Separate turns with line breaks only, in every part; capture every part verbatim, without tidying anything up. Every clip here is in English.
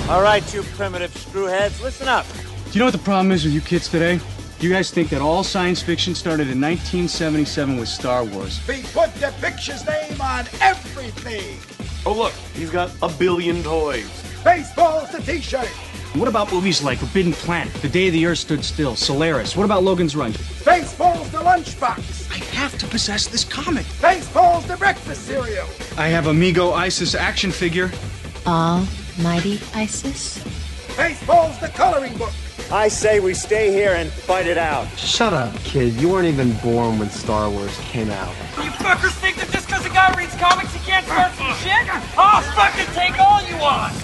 All right, you primitive screwheads, listen up.
Do you know what the problem is with you kids today? You guys think that all science fiction started in nineteen seventy-seven with Star Wars.
We put the picture's name on everything.
Oh, look, he's got a billion toys.
Baseball's the t-shirt.
What about movies like Forbidden Planet, The Day the Earth Stood Still, Solaris? What about Logan's Run?
Baseball's the lunchbox.
I have to possess this comic.
Baseball's the breakfast cereal.
I have Amigo Isis action figure.
Almighty Isis?
Baseball's the coloring book.
I say we stay here and fight it out.
Shut up, kid. You weren't even born when Star Wars came out.
You fuckers think that just because a guy reads comics he can't start some shit? I'll fucking take all you want!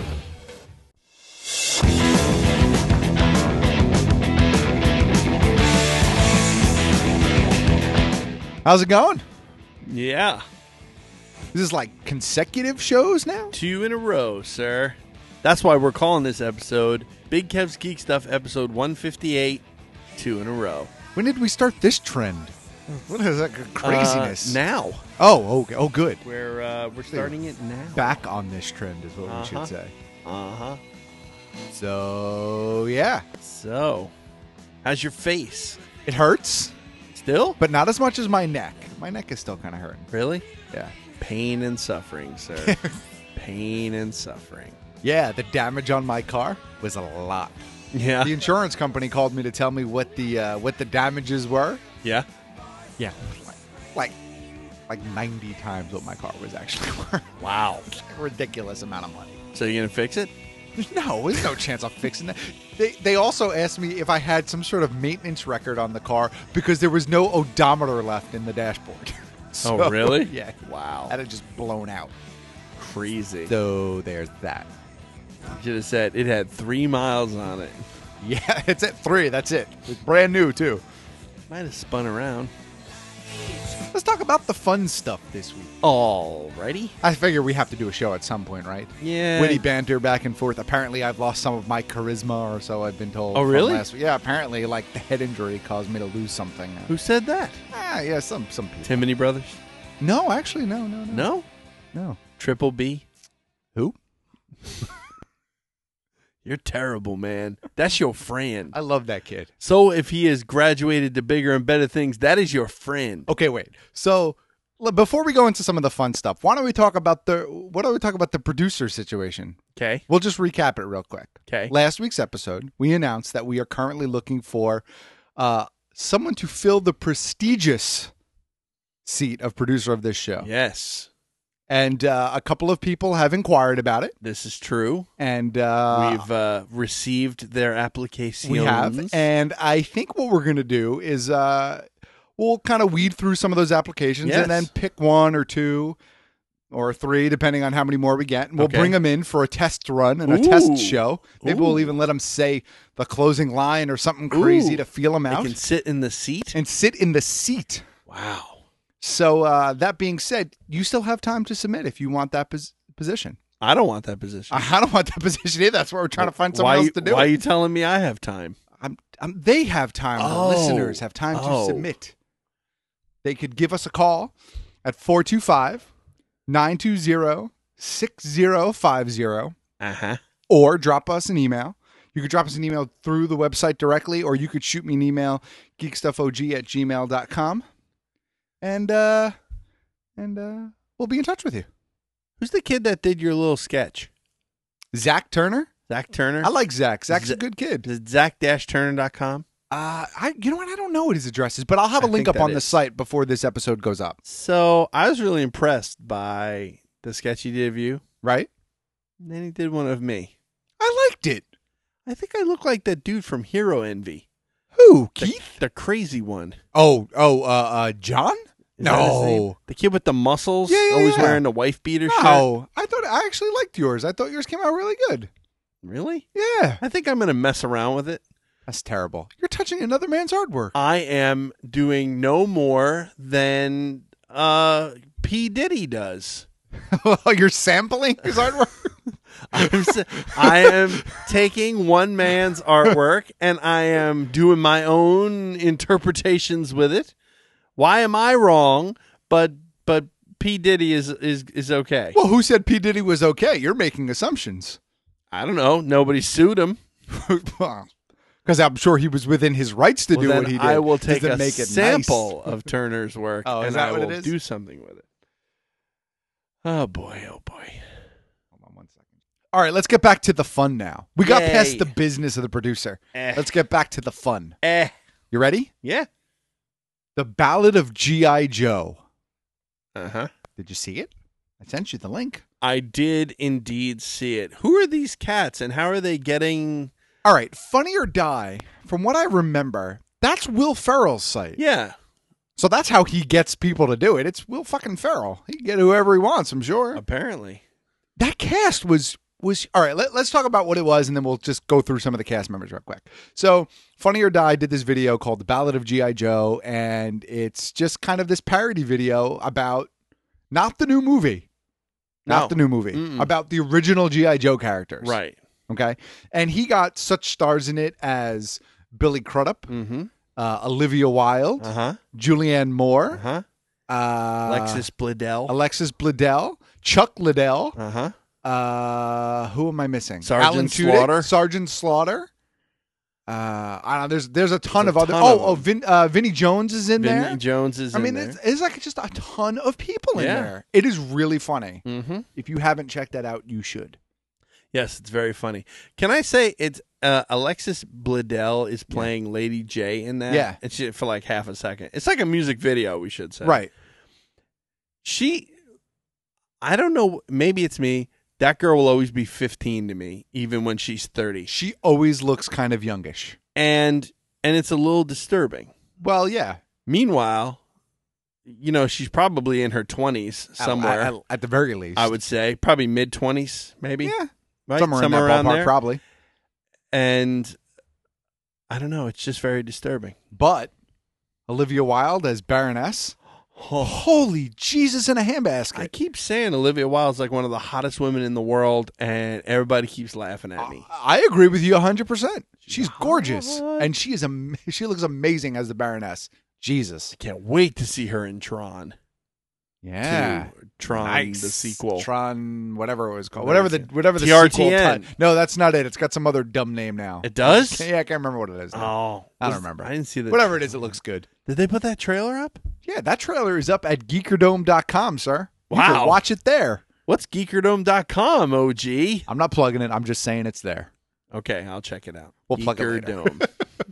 How's it going?
Yeah.
This is like consecutive shows now?
Two in a row, sir. That's why we're calling this episode Big Kev's Geek Stuff, episode one fifty-eight, two in a row.
When did we start this trend? What is that craziness?
Uh, now.
Oh, okay. Oh, good.
We're, uh, we're starting it now.
Back on this trend is what
uh-huh.
we should say.
Uh-huh.
So, yeah.
So, how's your face?
It hurts.
Still?
But not as much as my neck. My neck is still kind of hurting.
Really?
Yeah.
Pain and suffering, sir. Pain and suffering.
Yeah, the damage on my car was a lot.
Yeah.
The insurance company called me to tell me what the uh, what the damages were.
Yeah.
Yeah. Like like ninety times what my car was actually worth.
Wow.
Like a ridiculous amount of money.
So you gonna fix it?
No, there's no chance of fixing that. They they also asked me if I had some sort of maintenance record on the car because there was no odometer left in the dashboard. So,
oh, really?
Yeah.
Wow.
That had just blown out.
Crazy.
So there's that.
You should have said it had three miles on it.
Yeah, it's at three. That's it. It's brand new, too.
Might have spun around.
Let's talk about the fun stuff this week.
Alrighty.
I figure we have to do a show at some point, right?
Yeah.
Witty banter back and forth. Apparently, I've lost some of my charisma, or so I've been told.
Oh, really?
Last week. Yeah, apparently, like, the head injury caused me to lose something.
Who said that?
Ah, yeah, some some people.
Timony Brothers?
No, actually, no, no, no.
No?
No.
Triple B?
Who?
You're terrible, man. That's your friend.
I love that kid.
So if he has graduated to bigger and better things, that is your friend.
Okay, wait. So l- before we go into some of the fun stuff, why don't we talk about the why don't we talk about the producer situation?
Okay.
We'll just recap it real quick.
Okay.
Last week's episode, we announced that we are currently looking for uh, someone to fill the prestigious seat of producer of this show.
Yes.
And uh, a couple of people have inquired about it.
This is true.
And uh,
we've uh, received their applications.
We have. And I think what we're going to do is uh, we'll kind of weed through some of those applications
Yes.
and then pick one or two or three, depending on how many more we get. And we'll
Okay.
bring them in for a test run and a
Ooh.
test show. Maybe
Ooh.
we'll even let them say the closing line or something crazy
Ooh.
to feel them
They
out.
can sit in the seat?
And sit in the seat.
Wow.
So uh, that being said, you still have time to submit if you want that pos- position.
I don't want that position.
I don't want that position either. That's why we're trying to find someone
why,
else to do
why
it.
are you telling me I have time?
I'm, I'm, they have time.
Oh.
The listeners have time
Oh.
to submit. They could give us a call at four two five, nine two zero, six zero five zero
Uh-huh.
or drop us an email. You could drop us an email through the website directly, or you could shoot me an email, geekstuffog at gmail dot com. And, uh, and uh, we'll be in touch with you.
Who's the kid that did your little sketch?
Zach Turner?
Zach Turner?
I like Zach. Zach's
Z-
a good kid.
Is it zach dash turner dot com?
Uh, I, you know what? I don't know what his address is, but I'll have a
I
link
think
up on
that
the
is.
site before this episode goes up.
So I was really impressed by the sketch he did of you.
Right?
And then he did one of me.
I liked it.
I think I look like that dude from Hero Envy.
Who?
The,
Keith?
the crazy one.
Oh, oh, uh, uh, John?
Is that his name?
No.
The kid with the muscles,
Yeah, yeah,
always
yeah.
wearing the wife beater shirt.
No. I thought I actually liked yours. I thought yours came out really good.
Really?
Yeah.
I think I'm going to mess around with it.
That's terrible. You're touching another man's artwork.
I am doing no more than uh, P. Diddy does.
You're sampling his artwork?
I'm, s- I am taking one man's artwork and I am doing my own interpretations with it. Why am I wrong? But but P. Diddy is is is okay.
Well, who said P. Diddy was okay? You're making assumptions.
I don't know. Nobody sued him.
Because I'm sure he was within his rights to
Well,
do
then
what he did.
I will take
Doesn't
a
make it
sample
nice.
of Turner's work
Oh, is
and
that
I
what
will
it is?
do something with it. Oh, boy. Oh, boy.
Hold on one second. All right, let's get back to the fun now. We got
Yay.
past the business of the producer.
Eh.
Let's get back to the fun.
Eh.
You ready?
Yeah.
The Ballad of G I. Joe.
Uh-huh.
Did you see it? I sent you the link.
I did indeed see it. Who are these cats and how are they getting...
All right, Funny or Die, from what I remember, that's Will Ferrell's site.
Yeah.
So that's how he gets people to do it. It's Will fucking Ferrell. He can get whoever he wants, I'm sure.
Apparently.
That cast was was all right. Let, let's talk about what it was, and then we'll just go through some of the cast members real quick. So, Funny or Die did this video called "The Ballad of G I. Joe," and it's just kind of this parody video about not the new movie, not
No.
the new movie,
Mm-mm.
about the original G I. Joe characters.
Right.
Okay, and he got such stars in it as Billy Crudup,
Mm-hmm.
uh, Olivia Wilde,
Uh-huh.
Julianne Moore,
Uh-huh.
uh,
Alexis Bledel.
Alexis Bledel, Chuck Liddell.
Uh-huh.
Uh, who am I missing?
Sergeant
Alan Tudyk,
Slaughter.
Sergeant Slaughter. Uh, I don't know. There's there's a ton
There's
of
a
other.
ton
oh,
of
oh,
them.
Vin, uh, Vinnie Jones is in
Vinnie
there.
Jones is
I
in
mean,
there.
it's, it's like just a ton of people in
Yeah.
there. It is really funny.
Mm-hmm.
If you haven't checked that out, you should.
Yes, it's very funny. Can I say it's uh, Alexis Bledel is playing Lady J in that?
Yeah.
It's just for like half a second. It's like a music video, we should say.
Right.
She, I don't know, maybe it's me. That girl will always be fifteen to me, even when she's thirty.
She always looks kind of youngish.
And and it's a little disturbing.
Well, yeah.
Meanwhile, you know, she's probably in her twenties somewhere.
At, at, at the very least,
I would say probably mid twenties, maybe.
Yeah.
Right?
Somewhere, in that
around
ballpark,
there.
probably.
And I don't know. It's just very disturbing.
But Olivia Wilde as Baroness.
Oh,
Holy Jesus in a handbasket.
I keep saying Olivia Wilde's like one of the hottest women in the world, and everybody keeps laughing at me.
I agree with you one hundred percent. She's gorgeous, and she is am- she looks amazing as the Baroness. Jesus.
Can't wait to see her in Tron.
Yeah.
two. Tron,
Nice.
the sequel.
Tron, whatever it was called.
Whatever
Whatever
it's
the whatever the
T R T
sequel
N.
ti- No, that's not it. It's got some other dumb name now.
It does?
Yeah, I can't remember what it is. now.
Oh,
I don't
was-
remember.
I didn't see that.
Whatever it is, it looks good.
Did they put that trailer up?
Yeah, that trailer is up at geekerdome dot com, sir. You
Wow.
can watch it there.
What's geekerdome dot com, O G?
I'm not plugging it. I'm just saying it's there.
Okay, I'll check it out.
We'll plug it later.
Geekerdome.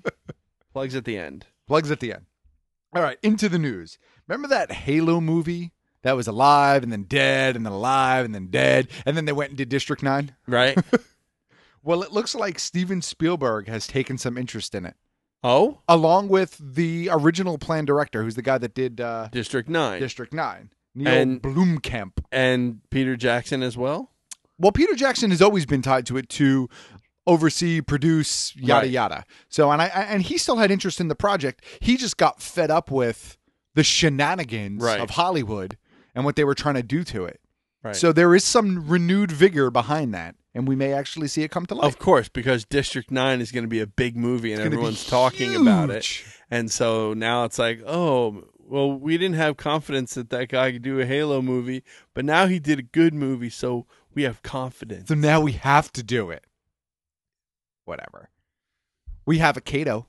Plugs at the end.
Plugs at the end. All right, into the news. Remember that Halo movie that was alive and then dead and then alive and then dead, and then they went and did District nine?
Right?
Well, it looks like Steven Spielberg has taken some interest in it,
Oh?
along with the original plan director, who's the guy that did uh,
District nine.
District nine, Neil
And-
Blomkamp.
And Peter Jackson as well?
Well, Peter Jackson has always been tied to it to oversee, produce, yada
Right.
yada. So, and I and he still had interest in the project. He just got fed up with the shenanigans
Right.
of Hollywood and what they were trying to do to it.
Right.
So there is some renewed vigor behind that, and we may actually see it come to life.
Of course, because District nine is going to be a big movie and
It's gonna be
everyone's talking about it.
huge.
And so now it's like, oh, well, we didn't have confidence that that guy could do a Halo movie, but now he did a good movie, so we have confidence.
So now we have to do it. Whatever. We have a Kato.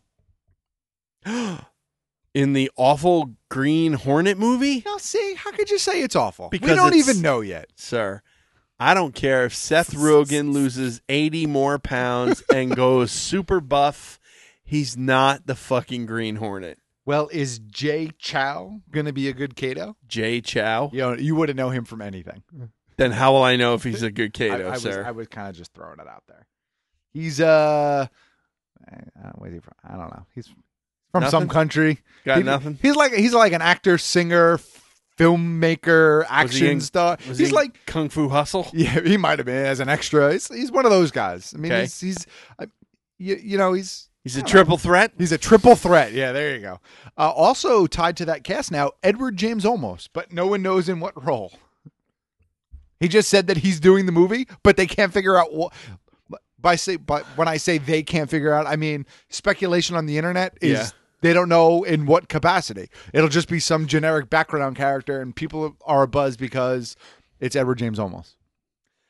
In the awful Green Hornet movie?
Now, see, how could you say it's awful?
Because
we don't
it's-
even know yet.
Sir, I don't care if Seth Rogen loses eighty more pounds and goes super buff. He's not the fucking Green Hornet.
Well, is Jay Chow going to be a good Kato?
Jay Chow?
You know, you wouldn't know him from anything.
Then how will I know if he's a good Kato,
I, I was,
sir?
I was kind of just throwing it out there. He's uh, uh where's he from? I don't know. He's from
Nothing?
some country.
Got
He-
nothing?
He's like he's like an actor, singer, filmmaker,
Was he
action
in-
star.
Was
He's
he in
like
Kung Fu Hustle?
yeah, he might have been as an extra. He's, he's one of those guys. I mean,
Okay.
he's he's uh, you, you know he's
He's
I
a
don't
triple
know.
threat?
He's a triple threat. Yeah, there you go. Uh, also tied to that cast now, Edward James Olmos, but no one knows in what role. He just said that he's doing the movie, but they can't figure out what. By say, but when I say they can't figure out, I mean speculation on the internet is
Yeah.
they don't know in what capacity. It'll just be some generic background character, and people are abuzz because it's Edward James Olmos.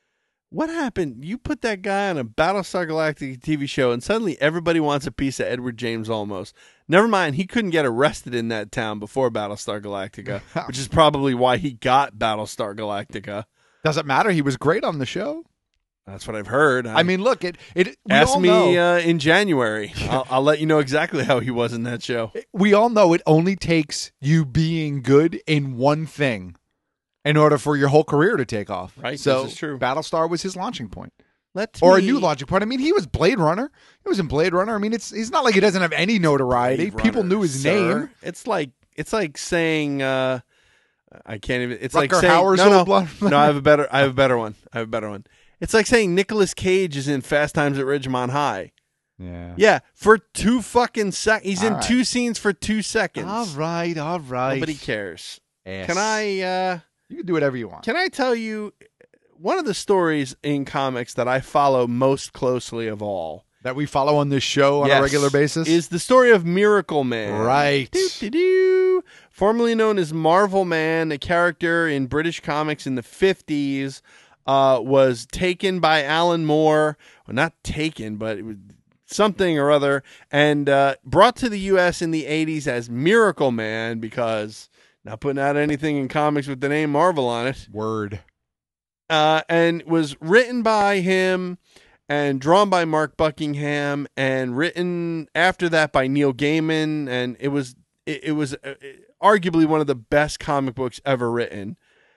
What happened? You put that guy on a Battlestar Galactica T V show, and suddenly everybody wants a piece of Edward James Olmos. Never mind, he couldn't get arrested in that town before Battlestar Galactica, which is probably why he got Battlestar Galactica.
Doesn't matter. He was great on the show.
That's what I've heard. I,
I mean, look, it. it we
ask
all
me
know,
uh, in January. I'll, I'll let you know exactly how he was in that show.
We all know it only takes you being good in one thing in order for your whole career to take off.
Right,
So
this is true.
Battlestar was his launching point.
Let
Or
me,
a new launching point. I mean, he was Blade Runner. He was in Blade Runner. I mean, it's he's not like he doesn't have any notoriety.
Blade
People
Runner,
knew his
sir.
name.
It's like it's like saying uh, I can't even. It's
Rutger
like saying
Hauer's
no, no,
old blood.
no. I have a better. I have a better one. I have a better one. It's like saying Nicolas Cage is in Fast Times at Ridgemont High.
Yeah.
Yeah, for two fucking sec. He's
All
in
right.
two scenes for two seconds.
All right, all right.
Nobody cares.
Ass.
Can I? Uh,
You can do whatever you want.
Can I tell you one of the stories in comics that I follow most closely of all?
That we follow on this show on
Yes,
a regular basis?
is the story of Miracle Man.
Right.
Doo-doo-doo. Formerly known as Marvel Man, a character in British comics in the fifties, uh, was taken by Alan Moore. Well, not taken, but it was something or other, and uh, brought to the U S in the eighties as Miracle Man because not putting out anything in comics with the name Marvel on it.
Word.
Uh, and was written by him and drawn by Mark Buckingham and written after that by Neil Gaiman. And it was it, it was uh, arguably one of the best comic books ever written.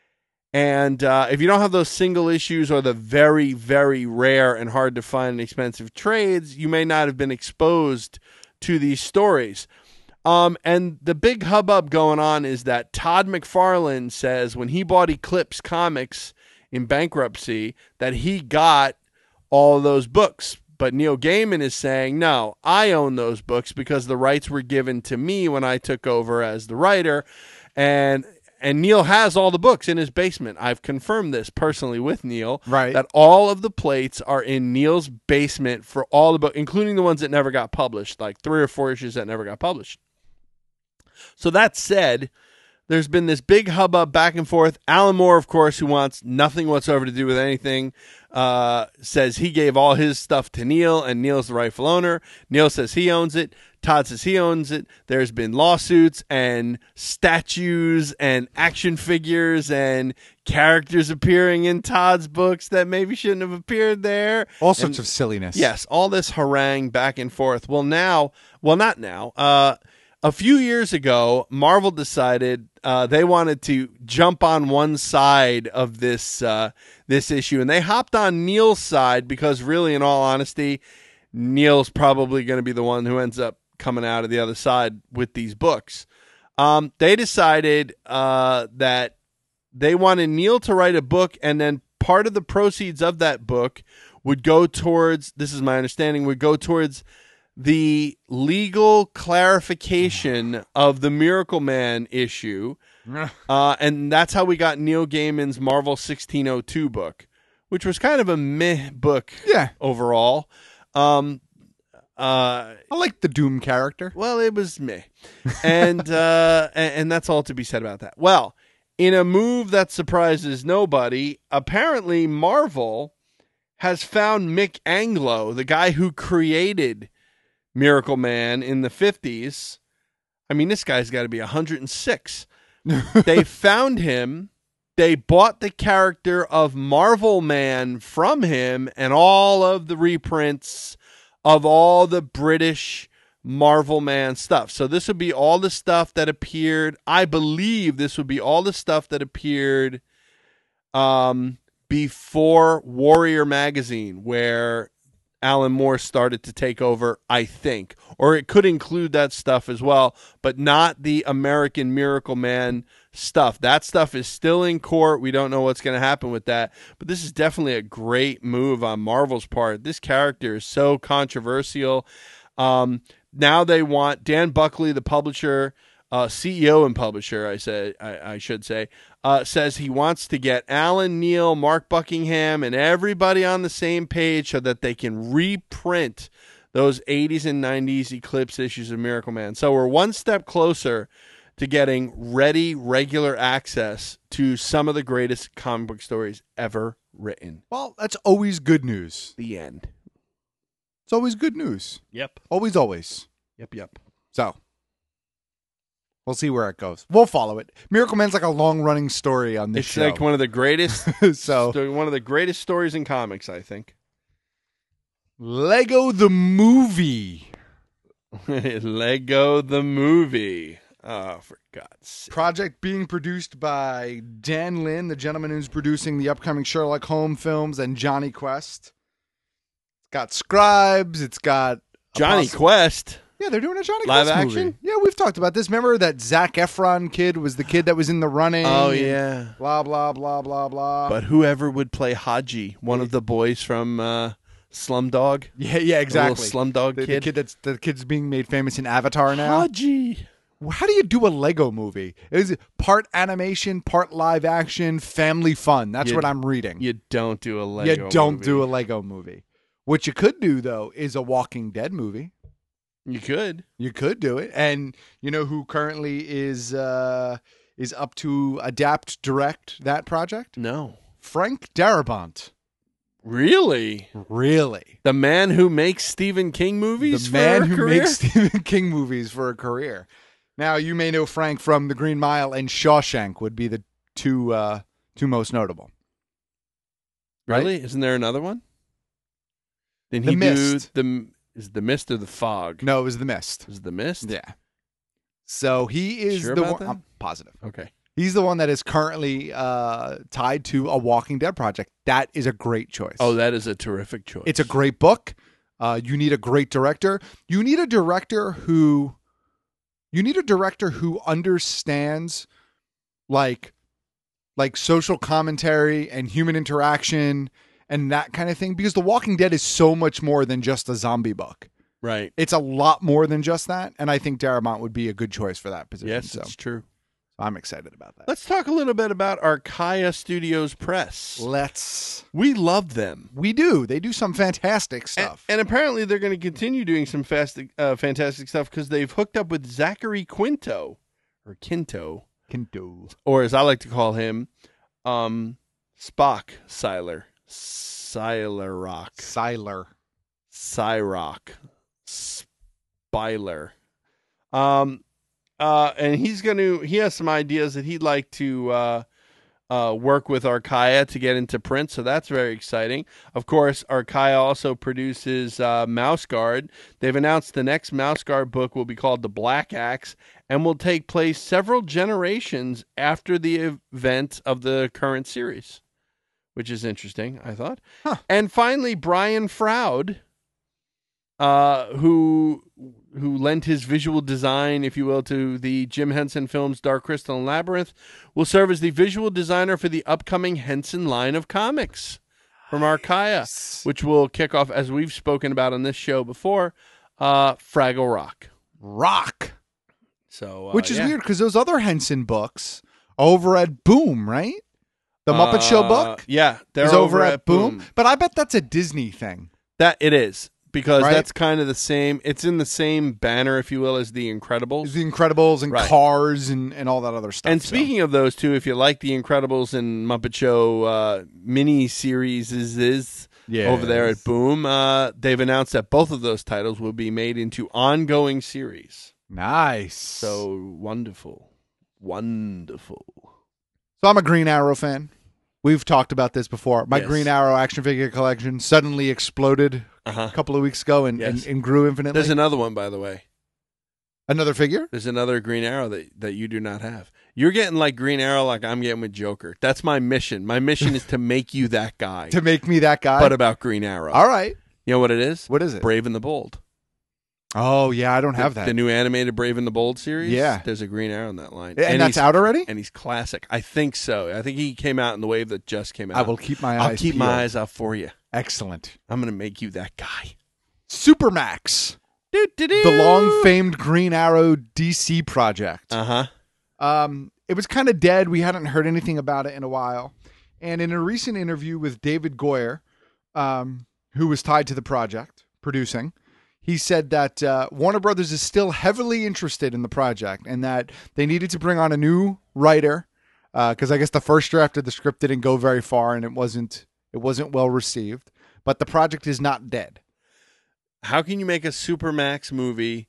And uh, if you don't have those single issues or the very, very rare and hard to find and expensive trades, you may not have been exposed to these stories. Um, and the big hubbub going on is that Todd McFarlane says when he bought Eclipse Comics in bankruptcy that he got all of those books. But Neil Gaiman is saying, no, I own those books because the rights were given to me when I took over as the writer. And and Neil has all the books in his basement. I've confirmed this personally with Neil.
Right.
That all of the plates are in Neil's basement for all the books, including the ones that never got published, like three or four issues that never got published. So that said, there's been this big hubbub back and forth. Alan Moore, of course, who wants nothing whatsoever to do with anything, uh, says he gave all his stuff to Neil, and Neil's the rightful owner. Neil says he owns it. Todd says he owns it. There's been lawsuits and statues and action figures and characters appearing in Todd's books that maybe shouldn't have appeared there.
All sorts
And,
of silliness.
Yes, all this harangue back and forth. Well, now, well, not now. Uh, a few years ago, Marvel decided uh, they wanted to jump on one side of this uh, this issue, and they hopped on Neil's side because, really, in all honesty, Neil's probably going to be the one who ends up coming out of the other side with these books. Um, they decided uh, that they wanted Neil to write a book, and then part of the proceeds of that book would go towards, this is my understanding, would go towards the legal clarification of the Miracle Man issue. Uh, and that's how we got Neil Gaiman's Marvel sixteen oh two book, which was kind of a meh book
Yeah.
overall. Um, uh,
I like the Doom character.
well, it was meh. And, uh, and, and that's all to be said about that. Well, in a move that surprises nobody, apparently Marvel has found Mick Anglo, the guy who created Miracle Man in the fifties. I mean, this guy's got to be one hundred six. They found him. They bought the character of Marvel Man from him and all of the reprints of all the British Marvel Man stuff. So this would be all the stuff that appeared. I believe this would be all the stuff that appeared um, before Warrior Magazine, where Alan Moore started to take over, I think. Or it could include that stuff as well, but not the American Miracle Man stuff. That stuff is still in court. We don't know what's going to happen with that. But this is definitely a great move on Marvel's part. This character is so controversial. Um, now they want Dan Buckley, the publisher, uh, C E O and publisher, I said, I, I should say, uh, says he wants to get Alan Neal, Mark Buckingham, and everybody on the same page so that they can reprint those eighties and nineties Eclipse issues of Miracle Man. So we're one step closer to getting ready, regular access to some of the greatest comic book stories ever written.
Well, that's always good news.
The end.
It's always good news.
Yep.
Always, always.
Yep, yep.
So, we'll see where it goes. We'll follow it. Miracle Man's like a long-running story on this
It's
show.
like one of the greatest
so,
sto- one of the greatest stories in comics, I think.
Lego the Movie.
Lego the Movie. Oh, for God's sake.
Project being produced by Dan Lin, the gentleman who's producing the upcoming Sherlock Holmes films, and Johnny Quest. It's got scribes. It's got a
Johnny
possi-
Quest.
Yeah, they're doing a Johnny
Live
Quest
action?
movie. Yeah, we've talked about this. Remember that Zac Efron kid was the kid that was in the running?
Oh,
and
yeah.
Blah, blah, blah, blah, blah.
But whoever would play Haji, one of the boys from uh, Slumdog.
yeah, yeah, exactly.
The little Slumdog
the,
kid.
The kid that's the kid's being made famous in Avatar now.
Haji.
How do you do a Lego movie? Is it part animation, part live action, family fun? That's
You-
what I'm reading.
You don't do a Lego
you don't
movie.
do a Lego movie. What you could do though is a Walking Dead movie.
You could.
You could do it, and you know who currently is uh, is up to adapt, direct that project?
No.
Frank Darabont.
Really?
Really,
The man who makes Stephen King movies
the man
for a
who
career?
makes Stephen King movies for a career. Now you may know Frank from The Green Mile and Shawshank would be the two uh, two most notable.
Really? Isn't there another one? Didn't
The
he
Mist.
do the is it the Mist or the Fog?
No, it was The Mist.
Is it the Mist?
Yeah. So he is
Sure
the
about
one.
that?
I'm positive.
Okay.
He's the one that is currently uh, tied to a Walking Dead project. That is a great choice.
Oh, that is a terrific choice.
It's a great book. Uh, you need a great director. You need a director who, you need a director who understands, like, like social commentary and human interaction and that kind of thing. Because The Walking Dead is so much more than just a zombie book.
right.
It's a lot more than just that, and I think Darabont would be a good choice for that position.
Yes,
so
it's true.
I'm excited about that.
Let's talk a little bit about Archaia Studios Press.
Let's.
We love them.
We do. They do some fantastic
And,
stuff.
and apparently they're going to continue doing some fast, uh, fantastic stuff because they've hooked up with Zachary Quinto, or Quinto,
Quinto.
or as I like to call him, um, Spock Siler. Siler Rock.
Siler.
Cyrock. Spyler. Um, uh, and he's going to, he has some ideas that he'd like to uh, uh, work with Archaia to get into print, so that's very exciting. Of course, Archaia also produces uh, Mouse Guard. They've announced the next Mouse Guard book will be called The Black Axe and will take place several generations after the event of the current series, which is interesting, I thought.
Huh.
And finally, Brian Froud, uh, who who lent his visual design, if you will, to the Jim Henson films Dark Crystal and Labyrinth, will serve as the visual designer for the upcoming Henson line of comics from Archaia, which will kick off, as we've spoken about on this show before, uh, Fraggle Rock.
Rock.
So, uh,
Which is
yeah.
weird because those other Henson books over at Boom, right? The Muppet Show
Uh,
book
yeah, they're
is over, at Boom. But I bet that's a Disney thing.
That it is. Because
Right?
that's kind of the same. It's in the same banner, if you will, as The Incredibles.
There's The Incredibles and
Right.
Cars and, and all that other stuff.
And
so.
speaking of those two, if you like The Incredibles and Muppet Show uh, mini series is, is
Yes.
over there at Boom, uh, they've announced that both of those titles will be made into ongoing series.
Nice.
So wonderful. Wonderful.
So I'm a Green Arrow fan. We've talked about this before. My
Yes.
Green Arrow action figure collection suddenly exploded
Uh-huh.
a couple of weeks ago and,
Yes.
and, and grew infinitely.
There's another one, by the way.
Another figure?
There's another Green Arrow that, that you do not have. You're getting like Green Arrow like I'm getting with Joker. That's my mission. My mission is to make you that guy.
To make me that guy?
But about Green Arrow.
All right.
You know what it is?
What is it?
Brave and the Bold.
Oh, yeah, I don't have
the,
that.
The new animated Brave and the Bold series?
Yeah.
There's a Green Arrow in that line.
And that's
he's-
out already?
And he's classic. I think so. I think he came out in the wave that just came out.
I will keep my
I'll
eyes
keep
peeled.
my eyes out for you.
Excellent.
I'm going to make you that guy.
Supermax.
Doo-doo-doo.
The long-famed Green Arrow D C project.
Uh-huh.
Um, it was kind of dead. We hadn't heard anything about it in a while. And in a recent interview with David Goyer, um, who was tied to the project, producing, he said that uh, Warner Brothers is still heavily interested in the project and that they needed to bring on a new writer because uh, I guess the first draft of the script didn't go very far and it wasn't It wasn't well received, but the project is not dead.
How can you make a Supermax movie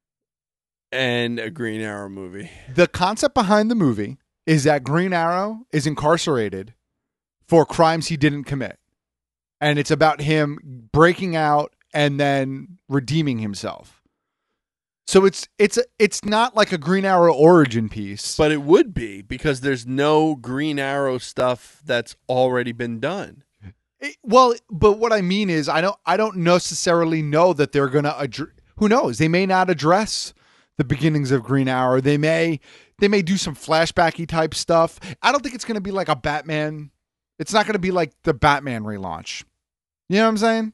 and a Green Arrow movie?
The concept behind the movie is that Green Arrow is incarcerated for crimes he didn't commit. And it's about him breaking out and then redeeming himself. So it's it's it's not like a Green Arrow origin piece.
But it would be, because there's no Green Arrow stuff that's already been done.
It, well, but what I mean is I don't I don't necessarily know that they're going to address, who knows? They may not address the beginnings of Green Arrow. They may they may do some flashbacky type stuff. I don't think it's going to be like a Batman. It's not going to be like the Batman relaunch. You know what I'm saying?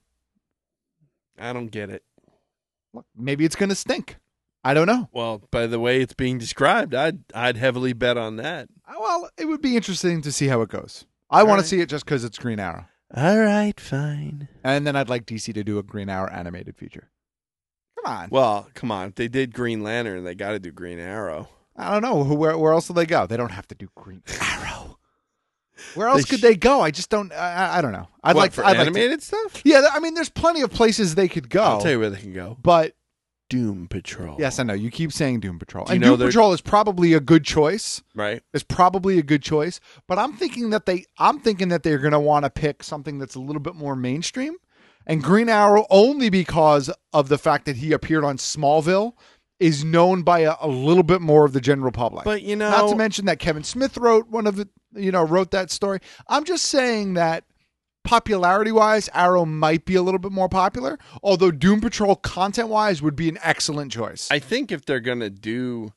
I don't get it.
Look, maybe it's going to stink. I don't know.
Well, by the way it's being described, I'd I'd heavily bet on that.
Well, it would be interesting to see how it goes. I want right. to see it just because it's Green Arrow.
All right, fine.
And then I'd like D C to do a Green Arrow animated feature. Come on.
Well, come on. If they did Green Lantern, they got to do Green Arrow.
I don't know. Where where else do they go? They don't have to do Green Arrow. Where else they could sh- they go? I just don't. I, I don't know. I'd
what,
like
for
I'd
animated
like to,
stuff.
Yeah, I mean, there's plenty of places they could go.
I'll tell you where they can go.
But
Doom Patrol.
Yes, I know. You keep saying Doom Patrol,
Do
and
you know
Doom Patrol is probably a good choice.
Right.
It's probably a good choice. But I'm thinking that they. I'm thinking that they're going to want to pick something that's a little bit more mainstream, and Green Arrow only because of the fact that he appeared on Smallville is known by a, a little bit more of the general public.
But, you know,
not to mention that Kevin Smith wrote one of the, you know, wrote that story. I'm just saying that popularity-wise, Arrow might be a little bit more popular, although Doom Patrol content-wise would be an excellent choice.
I think if they're going to do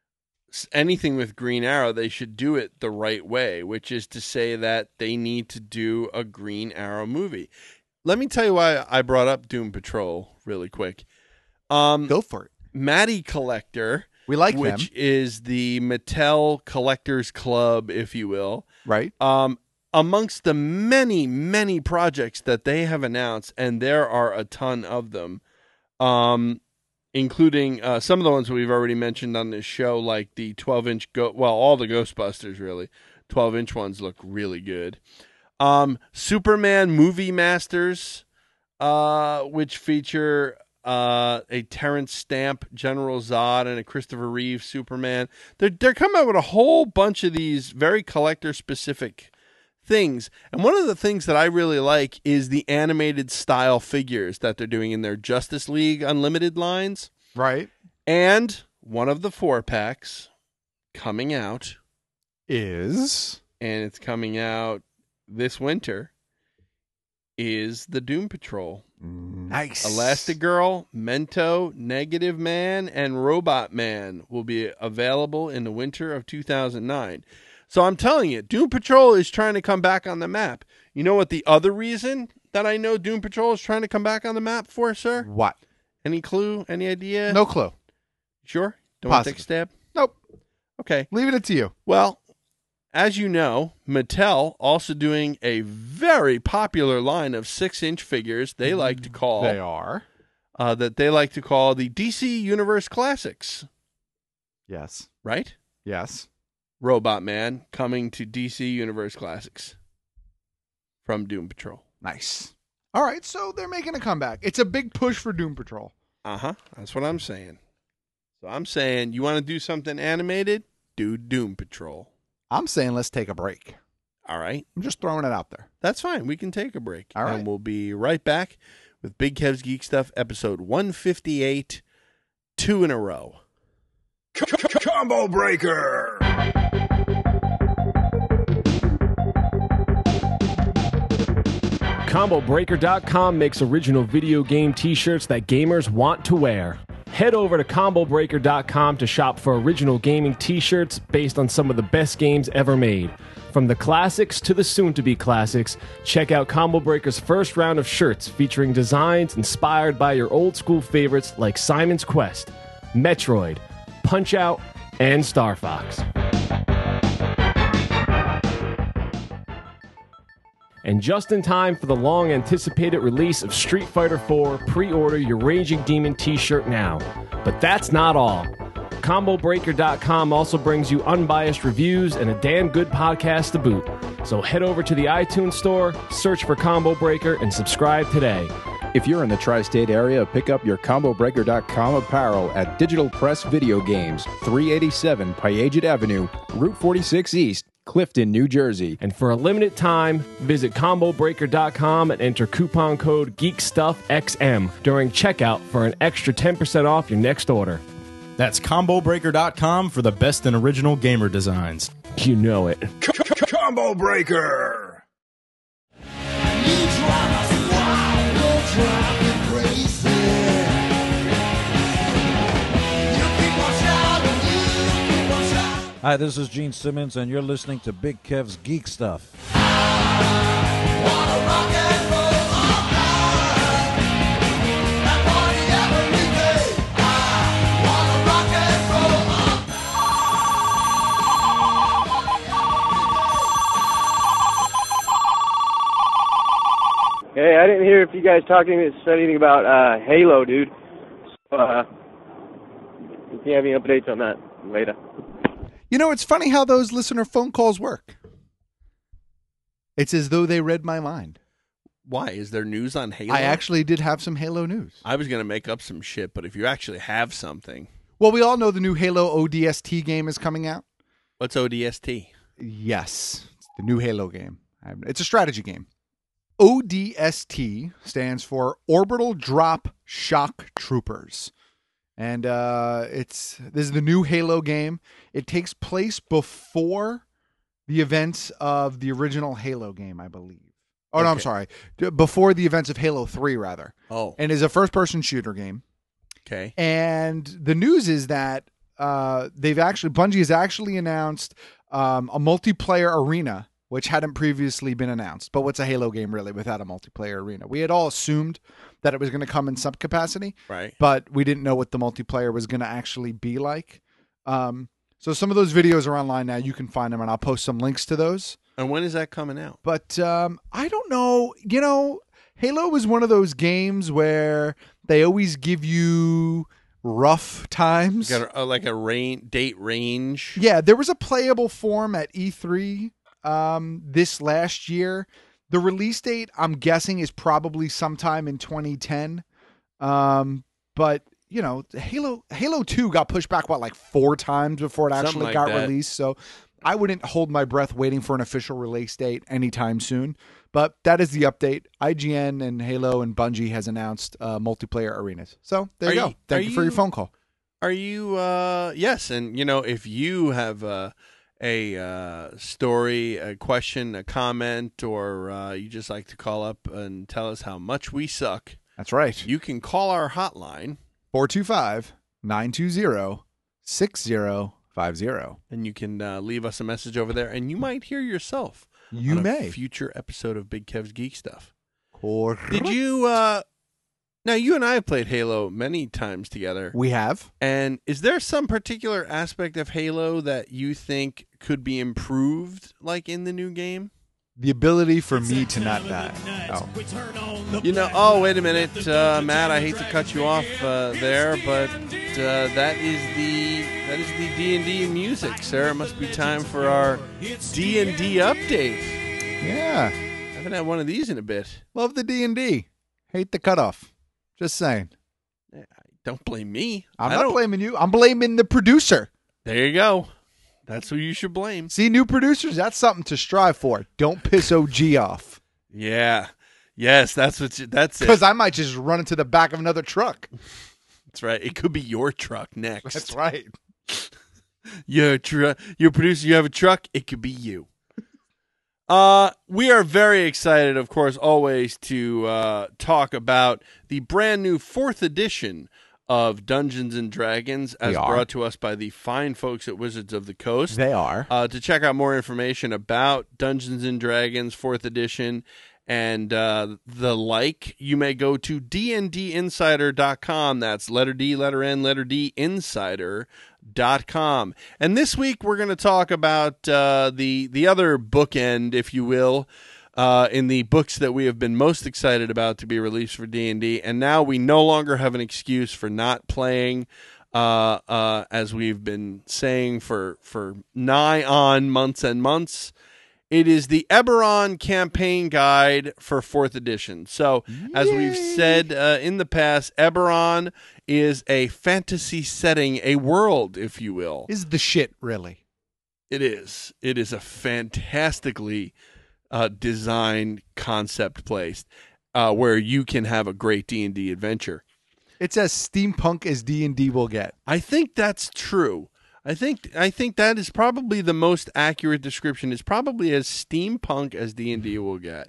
anything with Green Arrow, they should do it the right way, which is to say that they need to do a Green Arrow movie. Let me tell you why I brought up Doom Patrol really quick. Um,
Go for it.
Matty Collector,
we like
which
them.
is the Mattel Collectors Club, if you will.
Right.
Um, amongst the many, many projects that they have announced, and there are a ton of them, um, including uh, some of the ones we've already mentioned on this show, like the twelve-inch, Go- well, all the Ghostbusters, really. twelve-inch ones look really good. Um, Superman Movie Masters, uh, which feature uh, a Terrence Stamp General Zod and a Christopher Reeve Superman. They're they're coming out with a whole bunch of these very collector specific things, and one of the things that I really like is the animated style figures that they're doing in their Justice League Unlimited lines.
Right,
and one of the four packs coming out
is,
and it's coming out this winter, is the Doom Patrol.
Nice.
Elastigirl, Mento, Negative Man, and Robot Man will be available in the winter of two thousand nine. So I'm telling you, Doom Patrol is trying to come back on the map. You know what the other reason that I know Doom Patrol is trying to come back on the map for, sir?
What?
Any clue? Any idea?
No clue.
Sure? Don't want to take a stab?
Nope.
Okay.
Leaving it to you.
Well, as you know, Mattel also doing a very popular line of six-inch figures they like to call...
They are.
Uh, that they like to call the D C Universe Classics.
Yes.
Right?
Yes.
Robot Man coming to D C Universe Classics from Doom Patrol.
Nice. All right, so they're making a comeback. It's a big push for Doom Patrol.
Uh-huh. That's what I'm saying. So I'm saying, you want to do something animated? Do Doom Patrol.
I'm saying let's take a break.
All right.
I'm just throwing it out there.
That's fine. We can take a break.
All right.
And we'll be right back with Big Kev's Geek Stuff, episode one fifty-eight, two in a row.
Combo Breaker!
Combo Breaker dot com makes original video game t-shirts that gamers want to wear. Head over to Combo Breaker dot com to shop for original gaming t-shirts based on some of the best games ever made. From the classics to the soon-to-be classics, check out Combo Breaker's first round of shirts featuring designs inspired by your old-school favorites like Simon's Quest, Metroid, Punch-Out, and Star Fox. And just in time for the long-anticipated release of Street Fighter four, pre-order your Raging Demon t-shirt now. But that's not all. combo breaker dot com also brings you unbiased reviews and a damn good podcast to boot. So head over to the iTunes store, search for Combo Breaker, and subscribe today.
If you're in the tri-state area, pick up your combo breaker dot com apparel at Digital Press Video Games, three eighty-seven Paget Avenue, Route forty-six East, Clifton, New Jersey.
And for a limited time, visit combo breaker dot com and enter coupon code GeekStuffXM during checkout for an extra ten percent off your next order.
That's combo breaker dot com for the best in original gamer designs.
You know it.
Combo Breaker!
Hi, this is Gene Simmons, and you're listening to Big Kev's Geek Stuff.
Hey, I didn't hear if you guys talking said anything about uh, Halo, dude. So, uh, if you have any updates on that later.
You know, it's funny how those listener phone calls work. It's as though they read my mind.
Why? Is there news on Halo?
I actually did have some Halo news.
I was going to make up some shit, but if you actually have something.
Well, we all know the new Halo O D S T game is coming out.
What's O D S T?
Yes, it's the new Halo game. It's a strategy game. O D S T stands for Orbital Drop Shock Troopers. And uh, it's this is the new Halo game. It takes place before the events of the original Halo game, I believe. Oh, okay. No, I'm sorry. Before the events of Halo three, rather.
Oh.
And is a first-person shooter game.
Okay.
And the news is that uh, they've actually, Bungie has actually announced um, a multiplayer arena, which hadn't previously been announced. But what's a Halo game really without a multiplayer arena? We had all assumed that it was going to come in some capacity,
right?
But we didn't know what the multiplayer was going to actually be like. Um, so some of those videos are online now. You can find them, and I'll post some links to those.
And when is that coming out?
But um, I don't know. You know, Halo is one of those games where they always give you rough times.
Got a, uh, like a rain, date range.
Yeah, there was a playable form at E three um, this last year. The release date, I'm guessing, is probably sometime in twenty ten. Um, but, you know, Halo Halo two got pushed back, what, like four times before it actually
like
got
that.
released. So I wouldn't hold my breath waiting for an official release date anytime soon. But that is the update. I G N and Halo and Bungie has announced uh, multiplayer arenas. So there you
Are
go.
you-
Thank
are
you for your
you-
phone call.
Are you, uh, yes. And, you know, if you have uh, a uh, story, a question, a comment, or uh, you just like to call up and tell us how much we suck.
That's right.
You can call our hotline.
four two five, nine two zero, six zero five zero.
And you can uh, leave us a message over there, and you might hear yourself.
You
on a
may.
future episode of Big Kev's Geek Stuff.
Correct.
Did you, uh, now you and I have played Halo many times together.
We have.
And is there some particular aspect of Halo that you think could be improved, like in the new game?
The ability for me to not die. Oh.
You know, oh, wait a minute, uh, Matt, I hate to cut you off uh, there, but uh, that is the that is the D and D music, sir. It must be time for our D and D update.
Yeah.
I haven't had one of these in a bit.
Love the D and D. Hate the cutoff. Just saying.
Don't blame me.
I'm
I
not
don't-
blaming you. I'm blaming the producer.
There you go. That's who you should blame.
See, new producers, that's something to strive for. Don't piss O G off.
Yeah. Yes, that's what you, that's it.
Because I might just run into the back of another truck.
That's right. It could be your truck next.
That's right.
You're a tr- you're a producer, you have a truck, it could be you. Uh, we are very excited, of course, always to uh, talk about the brand new fourth edition of Dungeons and Dragons, as
We are.
brought to us by the fine folks at Wizards of the Coast.
They are.
Uh, to check out more information about Dungeons and Dragons fourth edition and uh, the like, you may go to D N D insider dot com. That's letter D, letter N, letter D, insider dot com. And this week we're going to talk about uh, the the other bookend, if you will, uh, in the books that we have been most excited about to be released for D and D. And now we no longer have an excuse for not playing uh, uh, as we've been saying for, for nigh on months and months. It is the Eberron Campaign Guide for fourth edition. So, as we've said uh, in the past, Eberron is a fantasy setting, a world, if you will.
Is the shit, really?
It is. It is a fantastically uh, designed concept place uh, where you can have a great D and D adventure.
It's as steampunk as D and D will get.
I think that's true. I think I think that is probably the most accurate description. It's probably as steampunk as D and D will get.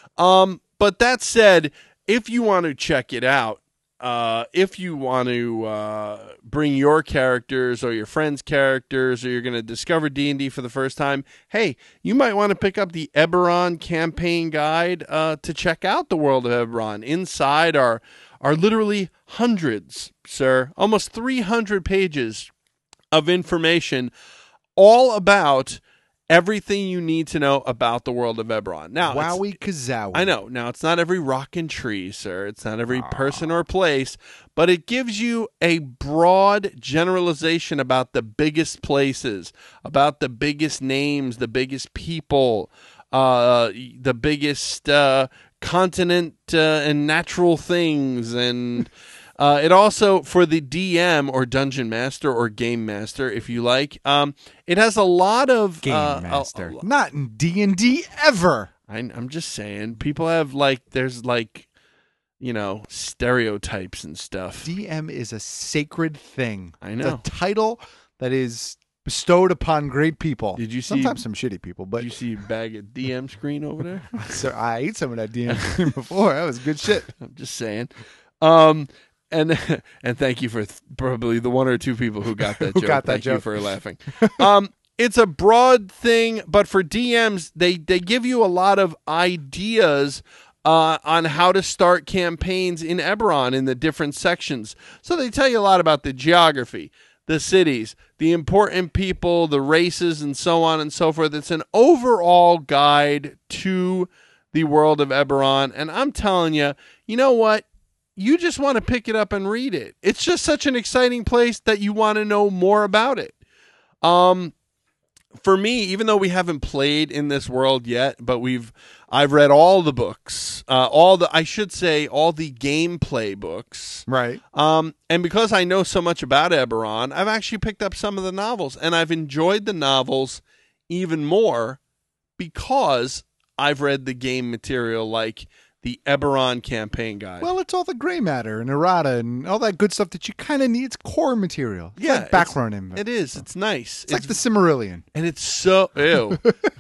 Um, but that said, if you want to check it out, uh, if you want to uh, bring your characters or your friends' characters, or you're going to discover D and D for the first time, hey, you might want to pick up the Eberron Campaign Guide uh, to check out the world of Eberron. Inside are are literally hundreds, sir, almost three hundred pages of information all about everything you need to know about the world of Eberron. Now,
Wowie kazowie.
I know. Now, it's not every rock and tree, sir. It's not every person or place, but it gives you a broad generalization about the biggest places, about the biggest names, the biggest people, uh, the biggest uh, continent uh, and natural things, and Uh, it also, for the D M or Dungeon Master or Game Master, if you like, um, it has a lot of...
Game
uh,
Master.
A, a,
Not in D and D ever.
I, I'm just saying, people have, like, there's, like, you know, stereotypes and stuff.
D M is a sacred thing.
I know.
It's a title that is bestowed upon great people.
Did you see...
Sometimes some shitty people, but...
Did you see a bag of D M screen over there?
Sir, I ate some of that D M screen before. That was good shit.
I'm just saying. Um... And and thank you for th- probably the one or two people who got that
who
joke.
Got that
thank
joke.
you for laughing. Um, it's a broad thing, but for D Ms, they, they give you a lot of ideas uh, on how to start campaigns in Eberron in the different sections. So they tell you a lot about the geography, the cities, the important people, the races, and so on and so forth. It's an overall guide to the world of Eberron. And I'm telling you, you know what? You just want to pick it up and read it. It's just such an exciting place that you want to know more about it. Um, for me, even though we haven't played in this world yet, but we've, I've read all the books, uh, all the, I should say, all the gameplay books.
Right.
Um, and because I know so much about Eberron, I've actually picked up some of the novels, and I've enjoyed the novels even more because I've read the game material, like the Eberron Campaign Guide.
Well, it's all the gray matter and errata and all that good stuff that you kind of need. It's core material. It's
yeah,
like background info.
It is. It's nice.
It's, it's like the Silmarillion.
And it's so ew.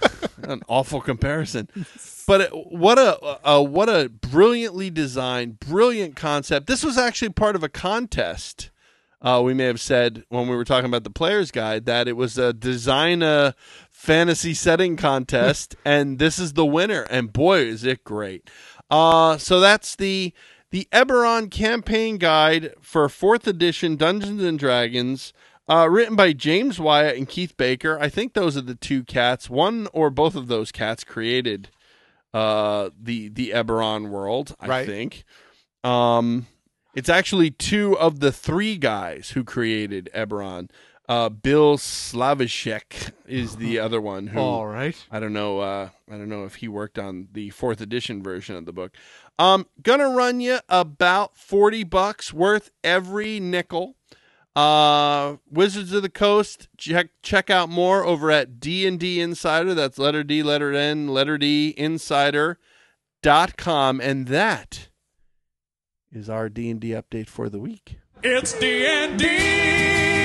An awful comparison. But it, what a, a what a brilliantly designed, brilliant concept. This was actually part of a contest. Uh, we may have said when we were talking about the player's guide that it was a design a fantasy setting contest, and this is the winner. And boy, is it great. Uh, so that's the the Eberron Campaign Guide for fourth edition Dungeons and Dragons, uh, written by James Wyatt and Keith Baker. I think those are the two cats. One or both of those cats created uh, the the Eberron world, I
right.
think. Um, it's actually two of the three guys who created Eberron. Uh, Bill Slavishek is the other one. Who
All right.
I don't know. Uh, I don't know if he worked on the fourth edition version of the book. Um, gonna run you about forty bucks worth every nickel. Uh, Wizards of the Coast. Check check out more over at D and D Insider. That's letter D, letter N, letter D Insider dot com, and that is our D and D update for the week.
It's D and D.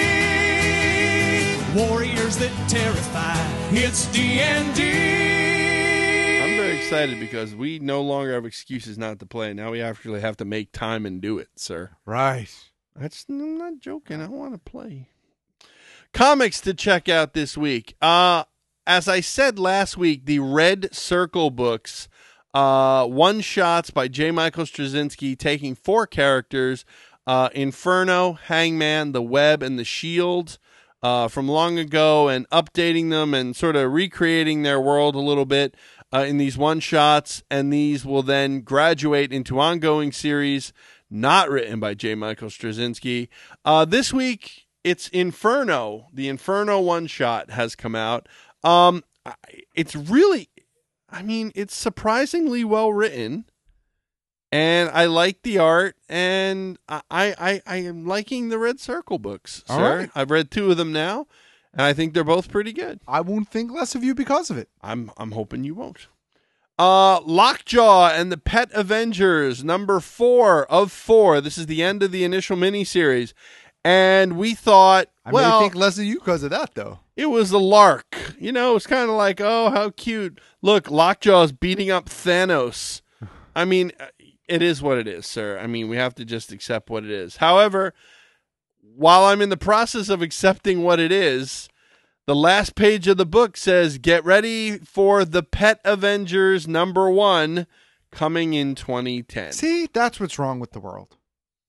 Warriors that terrify. It's D and D.
I'm very excited because we no longer have excuses not to play. Now we actually have to make time and do it, sir.
Right.
That's, I'm not joking. I want to play. Comics to check out this week. Uh, as I said last week, the Red Circle books, uh, one-shots by J. Michael Straczynski, taking four characters, uh, Inferno, Hangman, The Web, and The Shield, Uh, from long ago, and updating them and sort of recreating their world a little bit uh, in these one-shots, and these will then graduate into ongoing series not written by J. Michael Straczynski. Uh, this week, it's Inferno. The Inferno one-shot has come out. Um, it's really, I mean, it's surprisingly well written. And I like the art, and I, I, I am liking the Red Circle books,
All
sir.
right.
I've read two of them now, and I think they're both pretty good.
I won't think less of you because of it.
I'm I'm hoping you won't. Uh, Lockjaw and the Pet Avengers, number four of four. This is the end of the initial miniseries, and we thought,
I
well,
may think less of you because of that, though.
it was a lark. You know, it's kind of like, oh, how cute. Look, Lockjaw's beating up Thanos. I mean, it is what it is, sir. I mean, we have to just accept what it is. However, while I'm in the process of accepting what it is, the last page of the book says, get ready for the Pet Avengers number one coming in twenty ten.
See, that's what's wrong with the world.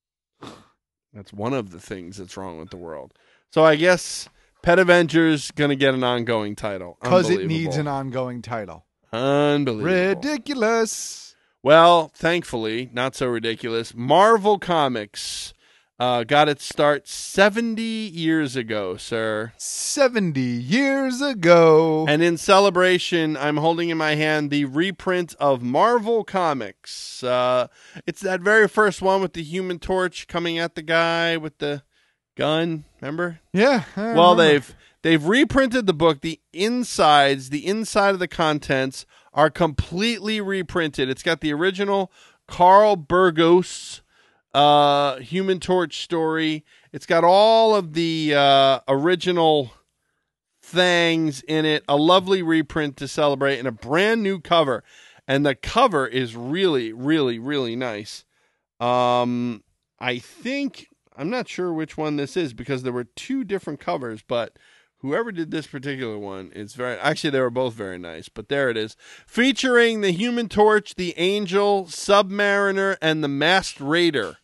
That's one of the things that's wrong with the world. So I guess Pet Avengers going to get an ongoing title.
Because it needs an ongoing title.
Unbelievable.
Ridiculous.
Well, thankfully, not so ridiculous. Marvel Comics uh, got its start seventy years ago, sir.
seventy years ago.
And in celebration, I'm holding in my hand the reprint of Marvel Comics. Uh, it's that very first one with the Human Torch coming at the guy with the gun. Remember?
Yeah. I
Well,
remember.
they've they've reprinted the book. The insides, the inside of the contents are completely reprinted. It's got the original Carl Burgos uh, Human Torch story. It's got all of the uh, original things in it. A lovely reprint to celebrate and a brand new cover. And the cover is really, really, really nice. Um, I think, I'm not sure which one this is because there were two different covers, but whoever did this particular one, it's very, actually they were both very nice, but there it is. Featuring the Human Torch, the Angel, Submariner, and the Masked Raider.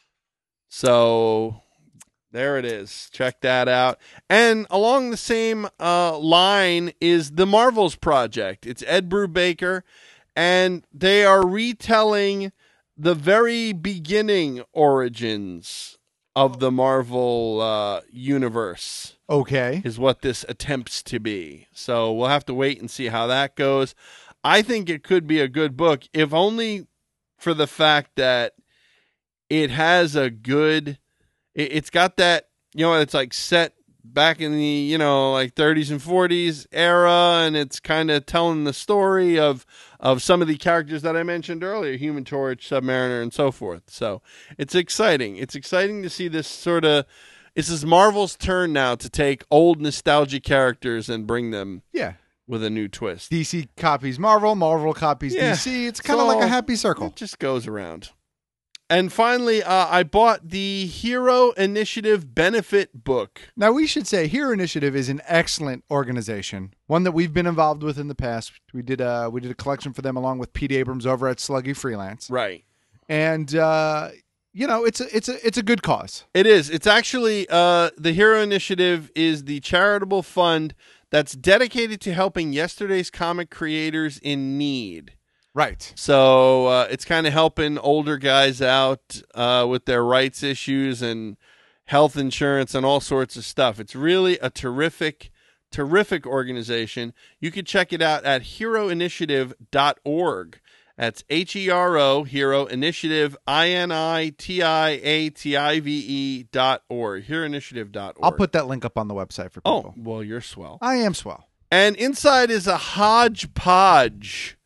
So there it is. Check that out. And along the same uh, line is the Marvels Project. It's Ed Brubaker, and they are retelling the very beginning origins of the Marvel uh, universe.
Okay.
Is what this attempts to be. So we'll have to wait and see how that goes. I think it could be a good book, if only for the fact that it has a good, it, it's got that, you know, it's like set back in the, you know, like thirties and forties era, and it's kind of telling the story of of some of the characters that I mentioned earlier, Human Torch, Submariner, and so forth. So it's exciting. It's exciting to see this sort of, this is Marvel's turn now to take old nostalgia characters and bring them
Yeah.
with a new twist.
D C copies Marvel, Marvel copies
Yeah.
D C. It's kind of like a happy circle.
It just goes around. And finally, uh, I bought the Hero Initiative benefit book.
Now, we should say Hero Initiative is an excellent organization, one that we've been involved with in the past. We did a, we did a collection for them along with Pete Abrams over at Sluggy Freelance.
Right.
And, uh, you know, it's a, it's a, it's a good cause.
It is. It's actually, uh, the Hero Initiative is the charitable fund that's dedicated to helping yesterday's comic creators in need.
Right.
So uh, it's kind of helping older guys out uh, with their rights issues and health insurance and all sorts of stuff. It's really a terrific, terrific organization. You can check it out at hero initiative dot org. That's H E R O, Hero Initiative, I N I T I A T I V E dot org, hero initiative dot org.
I'll put that link up on the website for people.
Oh, well, you're swell.
I am swell.
And inside is a hodgepodge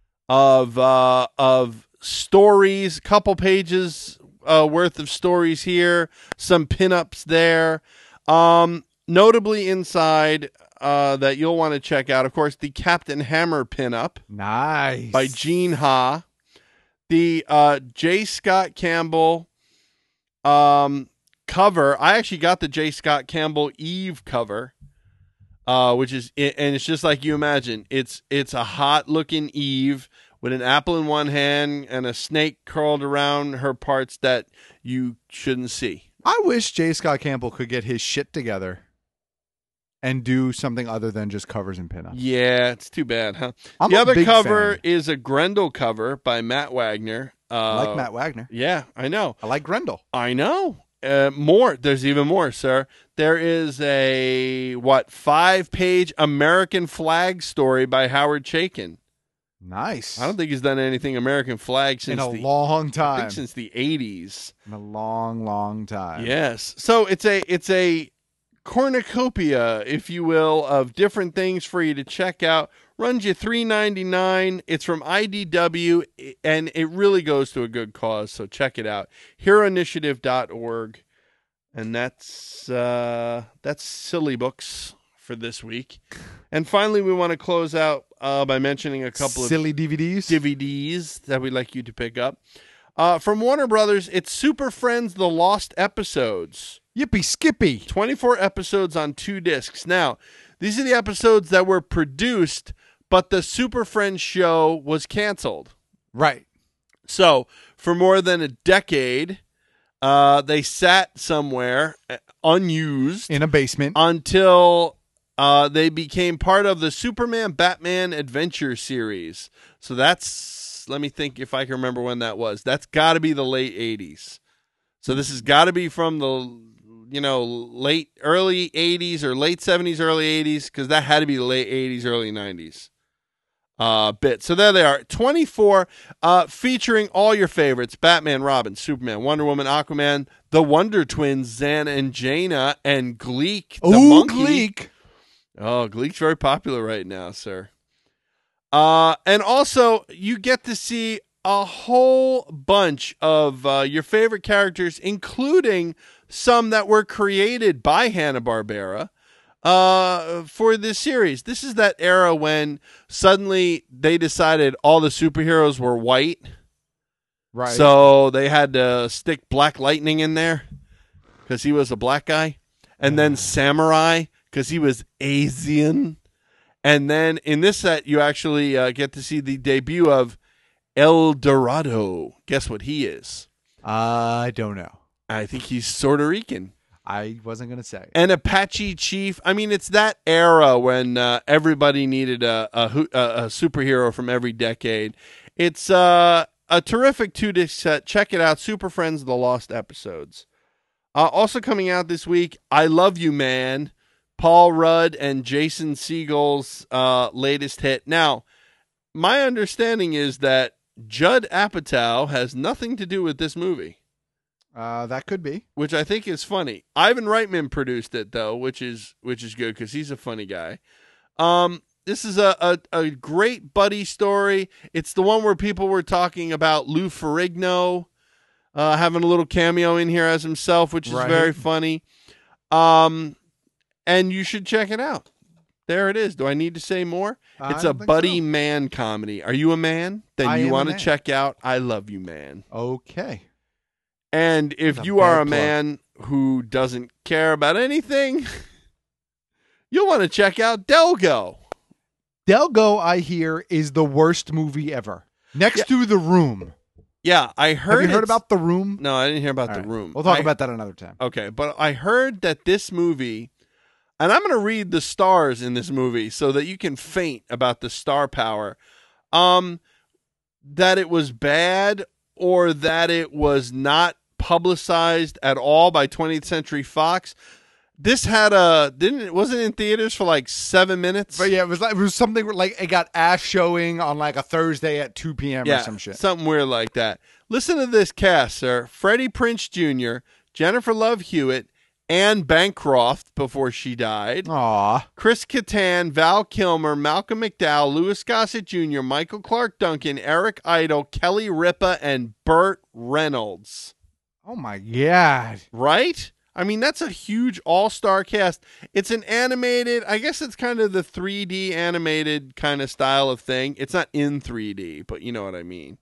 of uh, of stories, couple pages uh, worth of stories here, some pinups there. Um, notably inside uh, that you'll want to check out, of course, the Captain Hammer pinup.
Nice.
By Gene Ha. The uh, J. Scott Campbell um, cover. I actually got the J. Scott Campbell Eve cover. Uh, which is, and it's just like you imagine. It's it's a hot looking Eve with an apple in one hand and a snake curled around her parts that you shouldn't see.
I wish J. Scott Campbell could get his shit together and do something other than just covers and pinups.
Yeah, it's too bad, huh?
I'm
the
a
other
big
cover
fan.
is a Grendel cover by Matt Wagner.
I
Uh,
like Matt Wagner.
Yeah, I know.
I like Grendel.
I know. Uh, more. There's even more, sir. There is a, what, five-page American flag story by Howard Chaykin.
Nice.
I don't think he's done anything American flag since
In a
the,
long
I
time.
think since the eighties.
In a long, long time.
Yes. So it's a it's a cornucopia, if you will, of different things for you to check out. Runs you three ninety-nine. It's from I D W, and it really goes to a good cause. So check it out. hero initiative dot org, and that's uh, that's silly books for this week. And finally, we want to close out uh, by mentioning a couple
Silly
of
D V Ds.
D V Ds that we'd like you to pick up. Uh, from Warner Brothers, it's Super Friends: The Lost Episodes.
Yippee Skippy.
twenty-four episodes on two discs. Now, these are the episodes that were produced, but the Super Friends show was canceled.
Right.
So, for more than a decade, uh, they sat somewhere uh, unused
in a basement
until uh, they became part of the Superman Batman Adventure series. So that's, let me think if I can remember when that was. That's got to be the late eighties. So this has got to be from the, you know, late, early eighties or late seventies, early eighties, because that had to be the late eighties, early nineties. Uh, bit. So there they are, twenty-four, uh, featuring all your favorites: Batman, Robin, Superman, Wonder Woman, Aquaman, the Wonder Twins, Zan and Jaina, and Gleek, the
Ooh,
monkey.
Gleek.
Oh, Gleek's very popular right now, sir. Uh, and also, you get to see a whole bunch of uh, your favorite characters, including some that were created by Hanna-Barbera. Uh, for this series. This is that era when suddenly they decided all the superheroes were white.
Right.
So they had to stick Black Lightning in there because he was a black guy. And then Samurai because he was Asian. And then in this set, you actually uh, get to see the debut of El Dorado. Guess what he is?
I don't know.
I think he's Puerto Rican.
I wasn't going to say.
An Apache chief. I mean, it's that era when uh, everybody needed a, a, a superhero from every decade. It's uh, a terrific two-disc set. Check it out. Super Friends: The Lost Episodes. Uh, also coming out this week, I Love You, Man. Paul Rudd and Jason Segel's uh, latest hit. Now, my understanding is that Judd Apatow has nothing to do with this movie.
Uh, that could be.
Which I think is funny. Ivan Reitman produced it, though, which is which is good because he's a funny guy. Um, this is a, a, a great buddy story. It's the one where people were talking about Lou Ferrigno uh, having a little cameo in here as himself, which is
Right.
very funny. Um, and you should check it out. There it is. Do I need to say more?
I
It's a
don't think
buddy
so.
man comedy. Are you a man? Then
I
you
am a
want to
man.
check out I Love You, Man.
Okay.
And if
That's a
you are
bad
a
plug.
man who doesn't care about anything, you'll want to check out Delgo.
Delgo, I hear, is the worst movie ever. Next to The Room.
Yeah, I heard.
Have you heard
it's-
about The Room?
No, I didn't hear about
All
The
right.
Room.
We'll talk
I-
about that another time.
Okay, but I heard that this movie, and I'm going to read the stars in this movie so that you can faint about the star power. Um, that it was bad or that it was not publicized at all by twentieth Century Fox. This had a didn't it wasn't in theaters for like seven minutes.
But yeah, it was like it was something where, like, it got ass showing on like a Thursday at two p.m.
yeah,
or some shit.
something weird like that. Listen to this cast, sir: Freddie Prinze Junior, Jennifer Love Hewitt, Anne Bancroft before she died.
Aw.
Chris Kattan, Val Kilmer, Malcolm McDowell, Louis Gossett Junior, Michael Clark Duncan, Eric Idle, Kelly Ripa, and Burt Reynolds.
Oh my god.
Right? I mean, that's a huge all-star cast. It's an animated, I guess it's kind of the three D animated kind of style of thing. It's not in three D, but you know what I mean.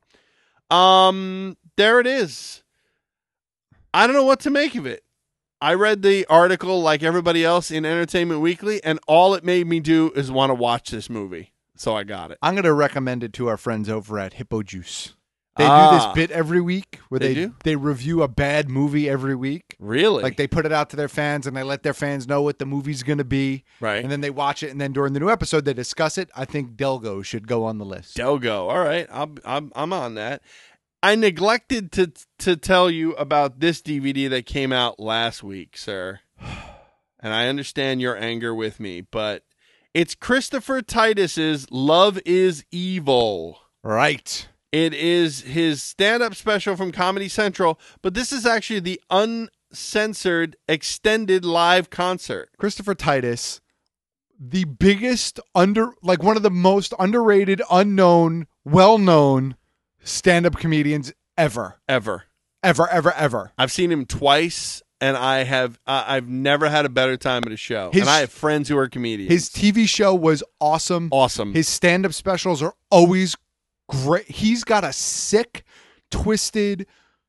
Um, there it is. I don't know what to make of it. I read the article like everybody else in Entertainment Weekly, and all it made me do is want to watch this movie. So I got it.
I'm going to recommend it to our friends over at Hippo Juice. They
Ah.
do this bit every week where
They
they
do?
they review a bad movie every week.
Really?
Like, they put it out to their fans and they let their fans know what the movie's going to be.
Right.
And then they watch it, and then during the new episode they discuss it. I think Delgo should go on the list.
Delgo. All right. I'm, I'm, I'm on that. I neglected to to tell you about this D V D that came out last week, sir. And I understand your anger with me, but it's Christopher Titus's Love is Evil.
Right.
It is his stand-up special from Comedy Central, but this is actually the uncensored extended live concert.
Christopher Titus, the biggest under, like one of the most underrated, unknown, well-known stand-up comedians ever.
Ever.
Ever, ever, ever.
I've seen him twice, and I have uh, I've never had a better time at a show.
His-
and I have friends who are comedians.
His T V show was awesome.
Awesome.
His stand-up specials are always great. He's got a sick, twisted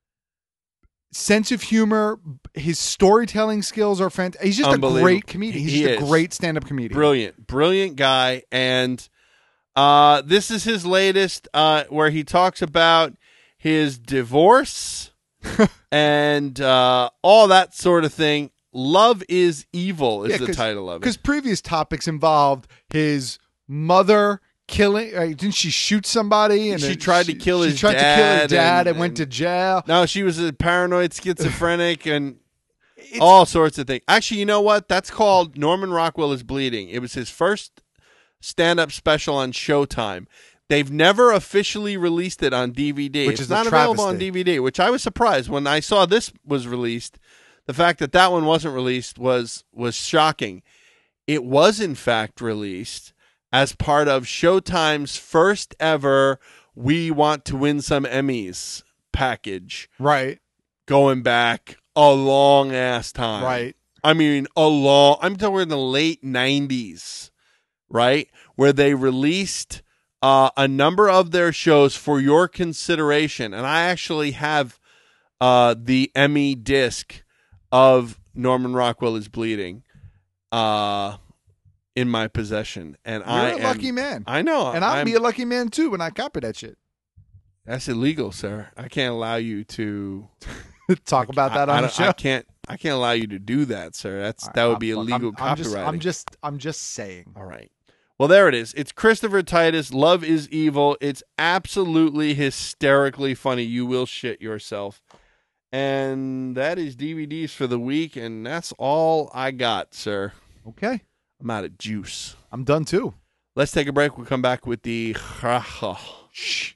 sense of humor. His storytelling skills are fantastic. He's just a great comedian. He's
He
just a
is.
great stand-up comedian.
Brilliant, brilliant guy. And uh, this is his latest, uh, where he talks about his divorce and uh, all that sort of thing. Love is Evil is
Yeah,
the
'cause-
title of it.
Because previous topics involved his mother killing. Uh, didn't she shoot somebody? And
She
then
tried to kill
she
his
tried to kill his
dad
dad and,
and-
went to jail.
No, she was a paranoid schizophrenic and all sorts of things. Actually, you know what? That's called Norman Rockwell is Bleeding. It was his first stand-up special on Showtime. They've never officially released it on D V D.
Which
it's
is a
not available on
travesty.
D V D, which I was surprised when I saw this was released. The fact that that one wasn't released was was shocking. It was in fact released as part of Showtime's first ever We Want to Win Some Emmys package.
Right.
Going back a long ass time.
Right.
I mean, a long, I'm talking in the late nineties, right? Where they released uh, a number of their shows for your consideration. And I actually have uh, the Emmy disc of Norman Rockwell is Bleeding uh, in my possession. And
You're
I
a
am-
lucky man.
I know.
And I'll
I'm-
be a lucky man too when I copy that shit.
That's illegal, sir. I can't allow you to
Talk about that
I,
on
I
the
don't-
show.
I can't. I can't allow you to do that, sir. That's
All right,
that would
I'm-
be
look,
illegal
I'm, I'm just,
copyrighting.
I'm just, I'm just saying.
All right. Well, there it is. It's Christopher Titus. Love is Evil. It's absolutely hysterically funny. You will shit yourself. And that is D V Ds for the week, and that's all I got, sir.
Okay.
I'm out of juice.
I'm done too.
Let's take a break. We'll come back with the.
Shh.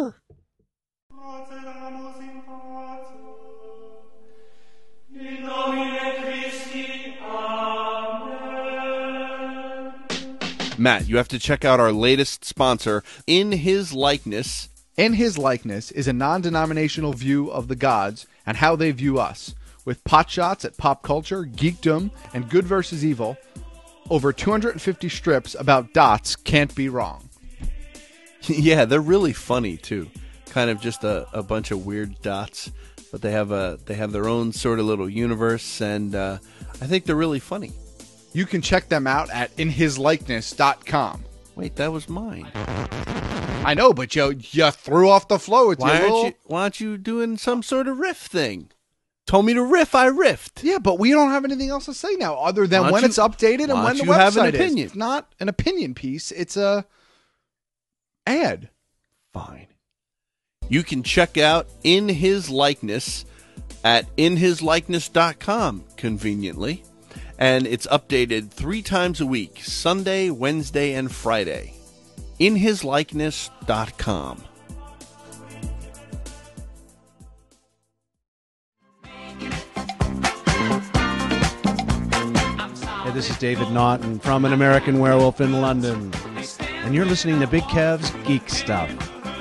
Matt, you have to check out our latest sponsor, In His Likeness.
In His Likeness is a non-denominational view of the gods and how they view us. With pot shots at pop culture, geekdom, and good versus evil, over two hundred fifty strips about dots can't be wrong.
Yeah, they're really funny too. Kind of just a, a bunch of weird dots, but they have a they have their own sort of little universe, and uh, I think they're really funny.
You can check them out at in his likeness dot com.
Wait, that was mine.
I know, but you you threw off the flow with
Why
your
aren't
little...
you Why aren't you doing some sort of riff thing? Told me to riff, I riffed.
Yeah, but we don't have anything else to say now other than
Why don't
when
you-
it's updated and
why
when
don't
the
you have an
website is.
opinion?
It's not an opinion piece. It's a ad.
Fine. You can check out In His Likeness at in his likeness dot com conveniently. And it's updated three times a week, Sunday, Wednesday, and Friday. in his likeness dot com.
Hey, this is David Naughton from An American Werewolf in London. And you're listening to Big Kev's Geek Stuff.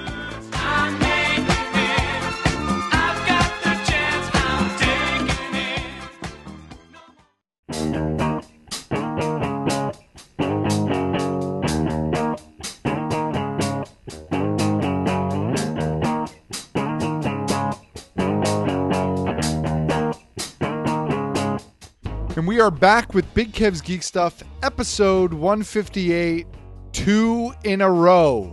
And we are back with Big Kev's Geek Stuff, episode one fifty-eight, two in a row.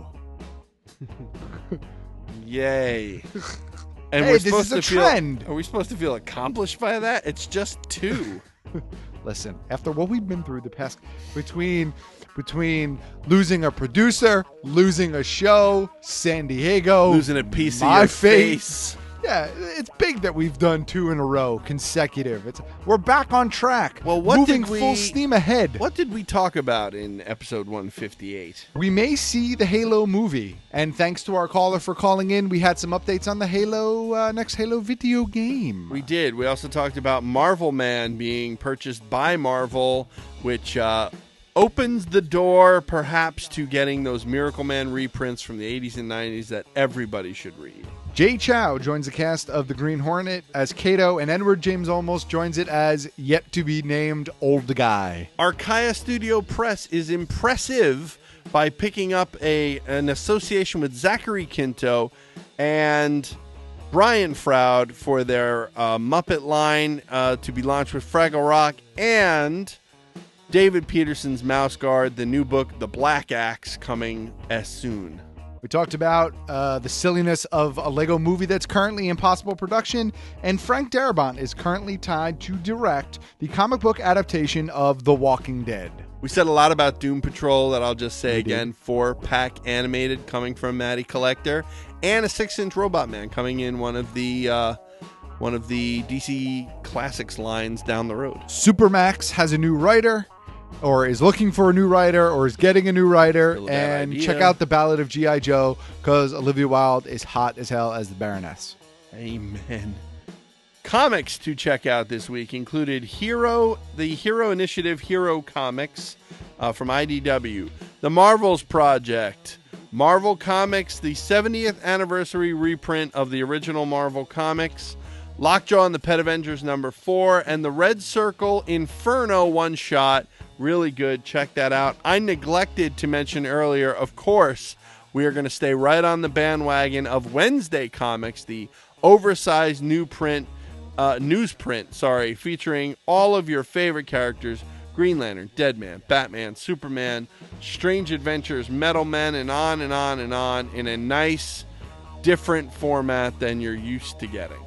Yay. And
Hey,
we're
this
supposed
is a
to feel,
trend.
Are we supposed to feel accomplished by that? It's just two.
Listen, after what we've been through the past, between between losing a producer, losing a show, San Diego,
Losing a piece of
my
your
fate.
face.
Yeah, it's big that we've done two in a row consecutive. It's we're back on track.
Well, what
moving
did we,
full steam ahead.
What did we talk about in episode one fifty-eight?
We may see the Halo movie, and thanks to our caller for calling in, we had some updates on the Halo uh, next Halo video game.
We did. We also talked about Marvel Man being purchased by Marvel, which uh, opens the door perhaps to getting those Miracle Man reprints from the eighties and nineties that everybody should read.
Jay Chow joins the cast of the Green Hornet as Kato, and Edward James Olmos joins it as yet-to-be-named Old Guy.
Archaea Studio Press is impressive by picking up a an association with Zachary Quinto and Brian Froud for their uh, Muppet line uh, to be launched with Fraggle Rock, and David Peterson's Mouse Guard, the new book, The Black Axe, coming as soon.
We talked about uh, the silliness of a Lego movie that's currently in possible production, and Frank Darabont is currently tied to direct the comic book adaptation of The Walking Dead.
We said a lot about Doom Patrol that I'll just say
We
again.
did.
Four-pack animated coming from Matty Collector, and a six-inch Robot Man coming in one of the uh, one of the D C Classics lines down the road.
Supermax has a new writer, or is looking for a new writer, or is getting a new writer,
Still a bad
and
idea.
check out The Ballad of G I. Joe, because Olivia Wilde is hot as hell as the Baroness.
Amen. Comics to check out this week included Hero, the Hero Initiative Hero Comics uh, from I D W, The Marvels Project, Marvel Comics, the seventieth anniversary reprint of the original Marvel Comics, Lockjaw and the Pet Avengers number four, and the Red Circle Inferno one-shot. Really good. Check that out. I neglected to mention earlier, of course, we are going to stay right on the bandwagon of Wednesday Comics, the oversized new print, uh, newsprint, sorry, featuring all of your favorite characters: Green Lantern, Deadman, Batman, Superman, Strange Adventures, Metal Men, and on and on and on in a nice, different format than you're used to getting.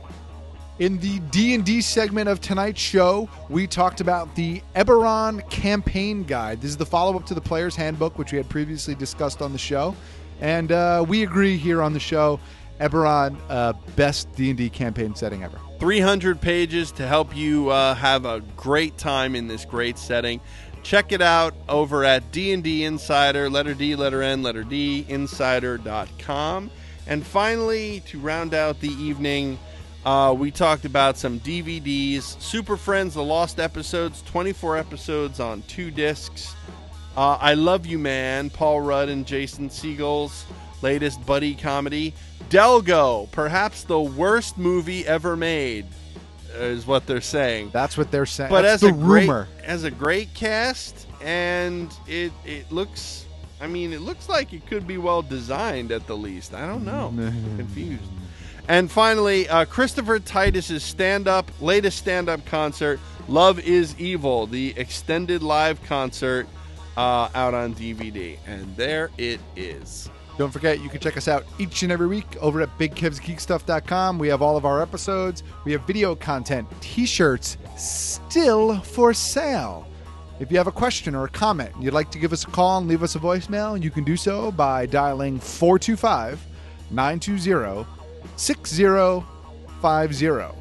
In the D and D segment of tonight's show, we talked about the Eberron Campaign Guide. This is the follow-up to the Player's Handbook, which we had previously discussed on the show. And uh, we agree here on the show, Eberron, uh, best D and D campaign setting ever.
three hundred pages to help you uh, have a great time in this great setting. Check it out over at D and D Insider, letter D, letter N, letter D, insider dot com. And finally, to round out the evening, Uh, we talked about some D V Ds. Super Friends, The Lost Episodes, twenty-four episodes on two discs. Uh, I Love You Man, Paul Rudd and Jason Segel's latest buddy comedy. Delgo, perhaps the worst movie ever made, is what they're saying.
That's what they're saying.
But
That's
as
the
a great,
rumor.
as a great cast, and it it looks, I mean, it looks like it could be well designed at the least. I don't know. I'm confused. And finally, uh, Christopher Titus's stand-up, latest stand-up concert, Love is Evil, the extended live concert uh, out on D V D. And there it is.
Don't forget, you can check us out each and every week over at big kevs geek stuff dot com. We have all of our episodes. We have video content, t-shirts still for sale. If you have a question or a comment and you'd like to give us a call and leave us a voicemail, you can do so by dialing four two five, nine two zero, six zero five zero.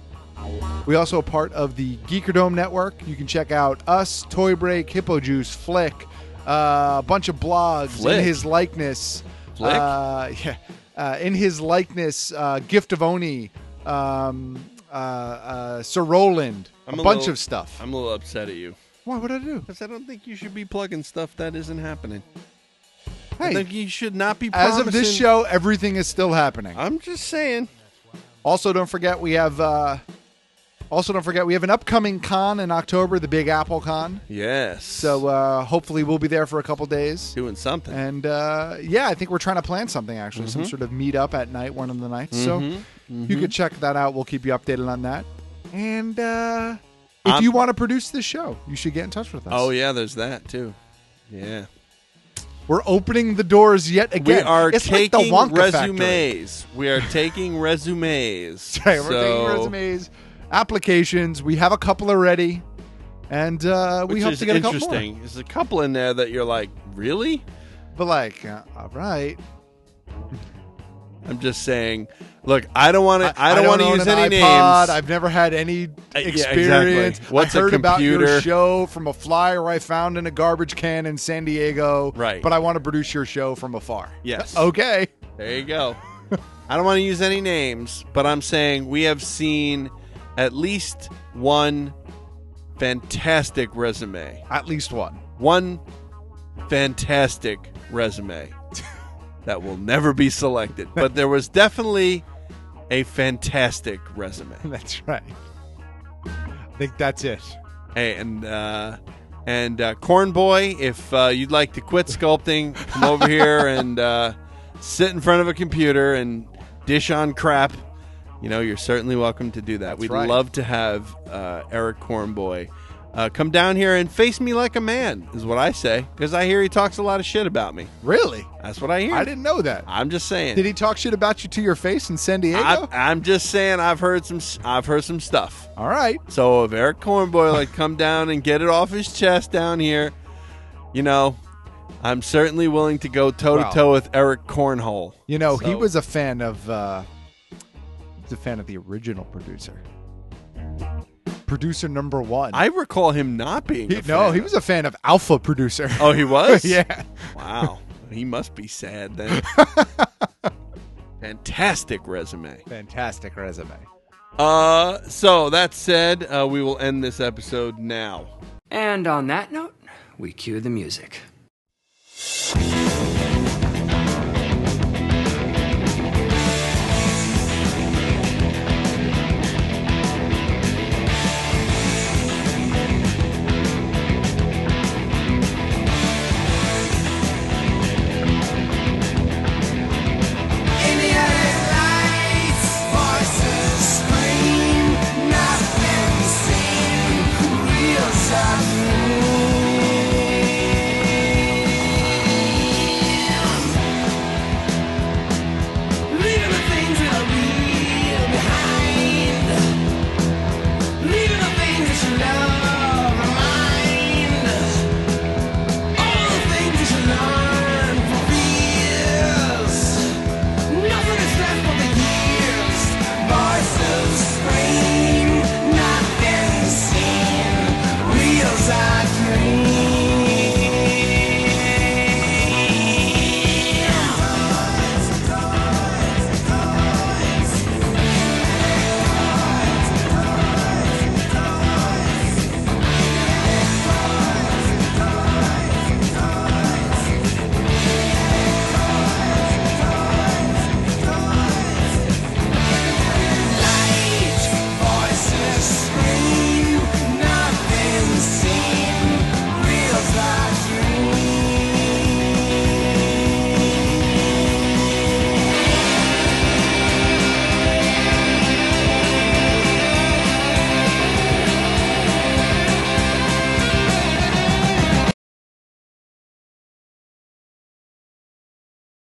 We also are part of the Geekerdome Network. You can check out us, Toy Break, Hippo Juice, Flick, uh, a bunch of blogs
Flick?
in his likeness.
Flick?
Uh, yeah, uh, in his likeness, uh, Gift of Oni, um, uh, uh, Sir Roland,
I'm
a,
a
bunch
little-
of stuff.
I'm a little upset at you.
Why? What did I do?
Because I don't think you should be plugging stuff that isn't happening.
Hey,
I think you should not be
as of this
promising-
show, everything is still happening.
I'm just saying.
Also, don't forget we have. Uh, also, don't forget we have an upcoming con in October, the Big Apple Con.
Yes.
So uh, hopefully we'll be there for a couple days
doing something.
And uh, yeah, I think we're trying to plan something actually, some
Mhm.
sort of meet up at night, one of the nights. So
Mhm.
you
Mhm.
could check that out. We'll keep you updated on that. And uh, if
I'm-
you want to produce this show, you should get in touch with us.
Oh, yeah, there's that, too. Yeah.
We're opening the doors yet again.
We are
it's
taking
like the Wonka Factory.
resumes. We are taking resumes.
Right, we're
So-
taking resumes, applications. We have a couple already, And uh, we
Which
hope
is
to get a couple more.
interesting. There's a couple in there that you're like, really?
But like, uh, all right.
I'm just saying. Look, I don't want to. I,
I
don't
don't
want to
own
use
an
any
iPod.
names.
I've never had any
yeah,
experience.
exactly. What's
I
a
heard about your
computer?
show from a flyer I found in a garbage can in San Diego.
Right.
But I want to produce your show from afar.
Yes.
Okay.
There you go. I don't want to use any names, but I'm saying we have seen at least one fantastic resume.
At least one.
One fantastic resume that will never be selected. But there was definitely a fantastic resume.
That's right. I think that's it.
Hey, and uh, and uh, Corn Boy, if uh, you'd like to quit sculpting, come over here and uh, sit in front of a computer and dish on crap. You know, you're certainly welcome to do that.
That's
We'd
right.
love to have uh, Eric Cornboy uh, come down here and face me like a man, is what I say, because I hear he talks a lot of shit about me.
Really?
That's what I hear.
I didn't know that.
I'm just saying.
Did he talk shit about you to your face in San Diego?
I, I'm just saying. I've heard some. I've heard some stuff.
All right.
So if Eric Cornboy like come down and get it off his chest down here, you know, I'm certainly willing to go toe to toe with Eric Cornhole.
You know, he
So-
was a fan of. Uh, he was a fan of the original producer. Producer number one.
I recall him not being.
He,
a fan
no, he
of-
was a fan of Alpha Producer.
Oh, he was?
Yeah.
Wow. He must be sad then. Fantastic resume.
Fantastic resume.
Uh, so that said, uh, we will end this episode now.
And on that note, we cue the music.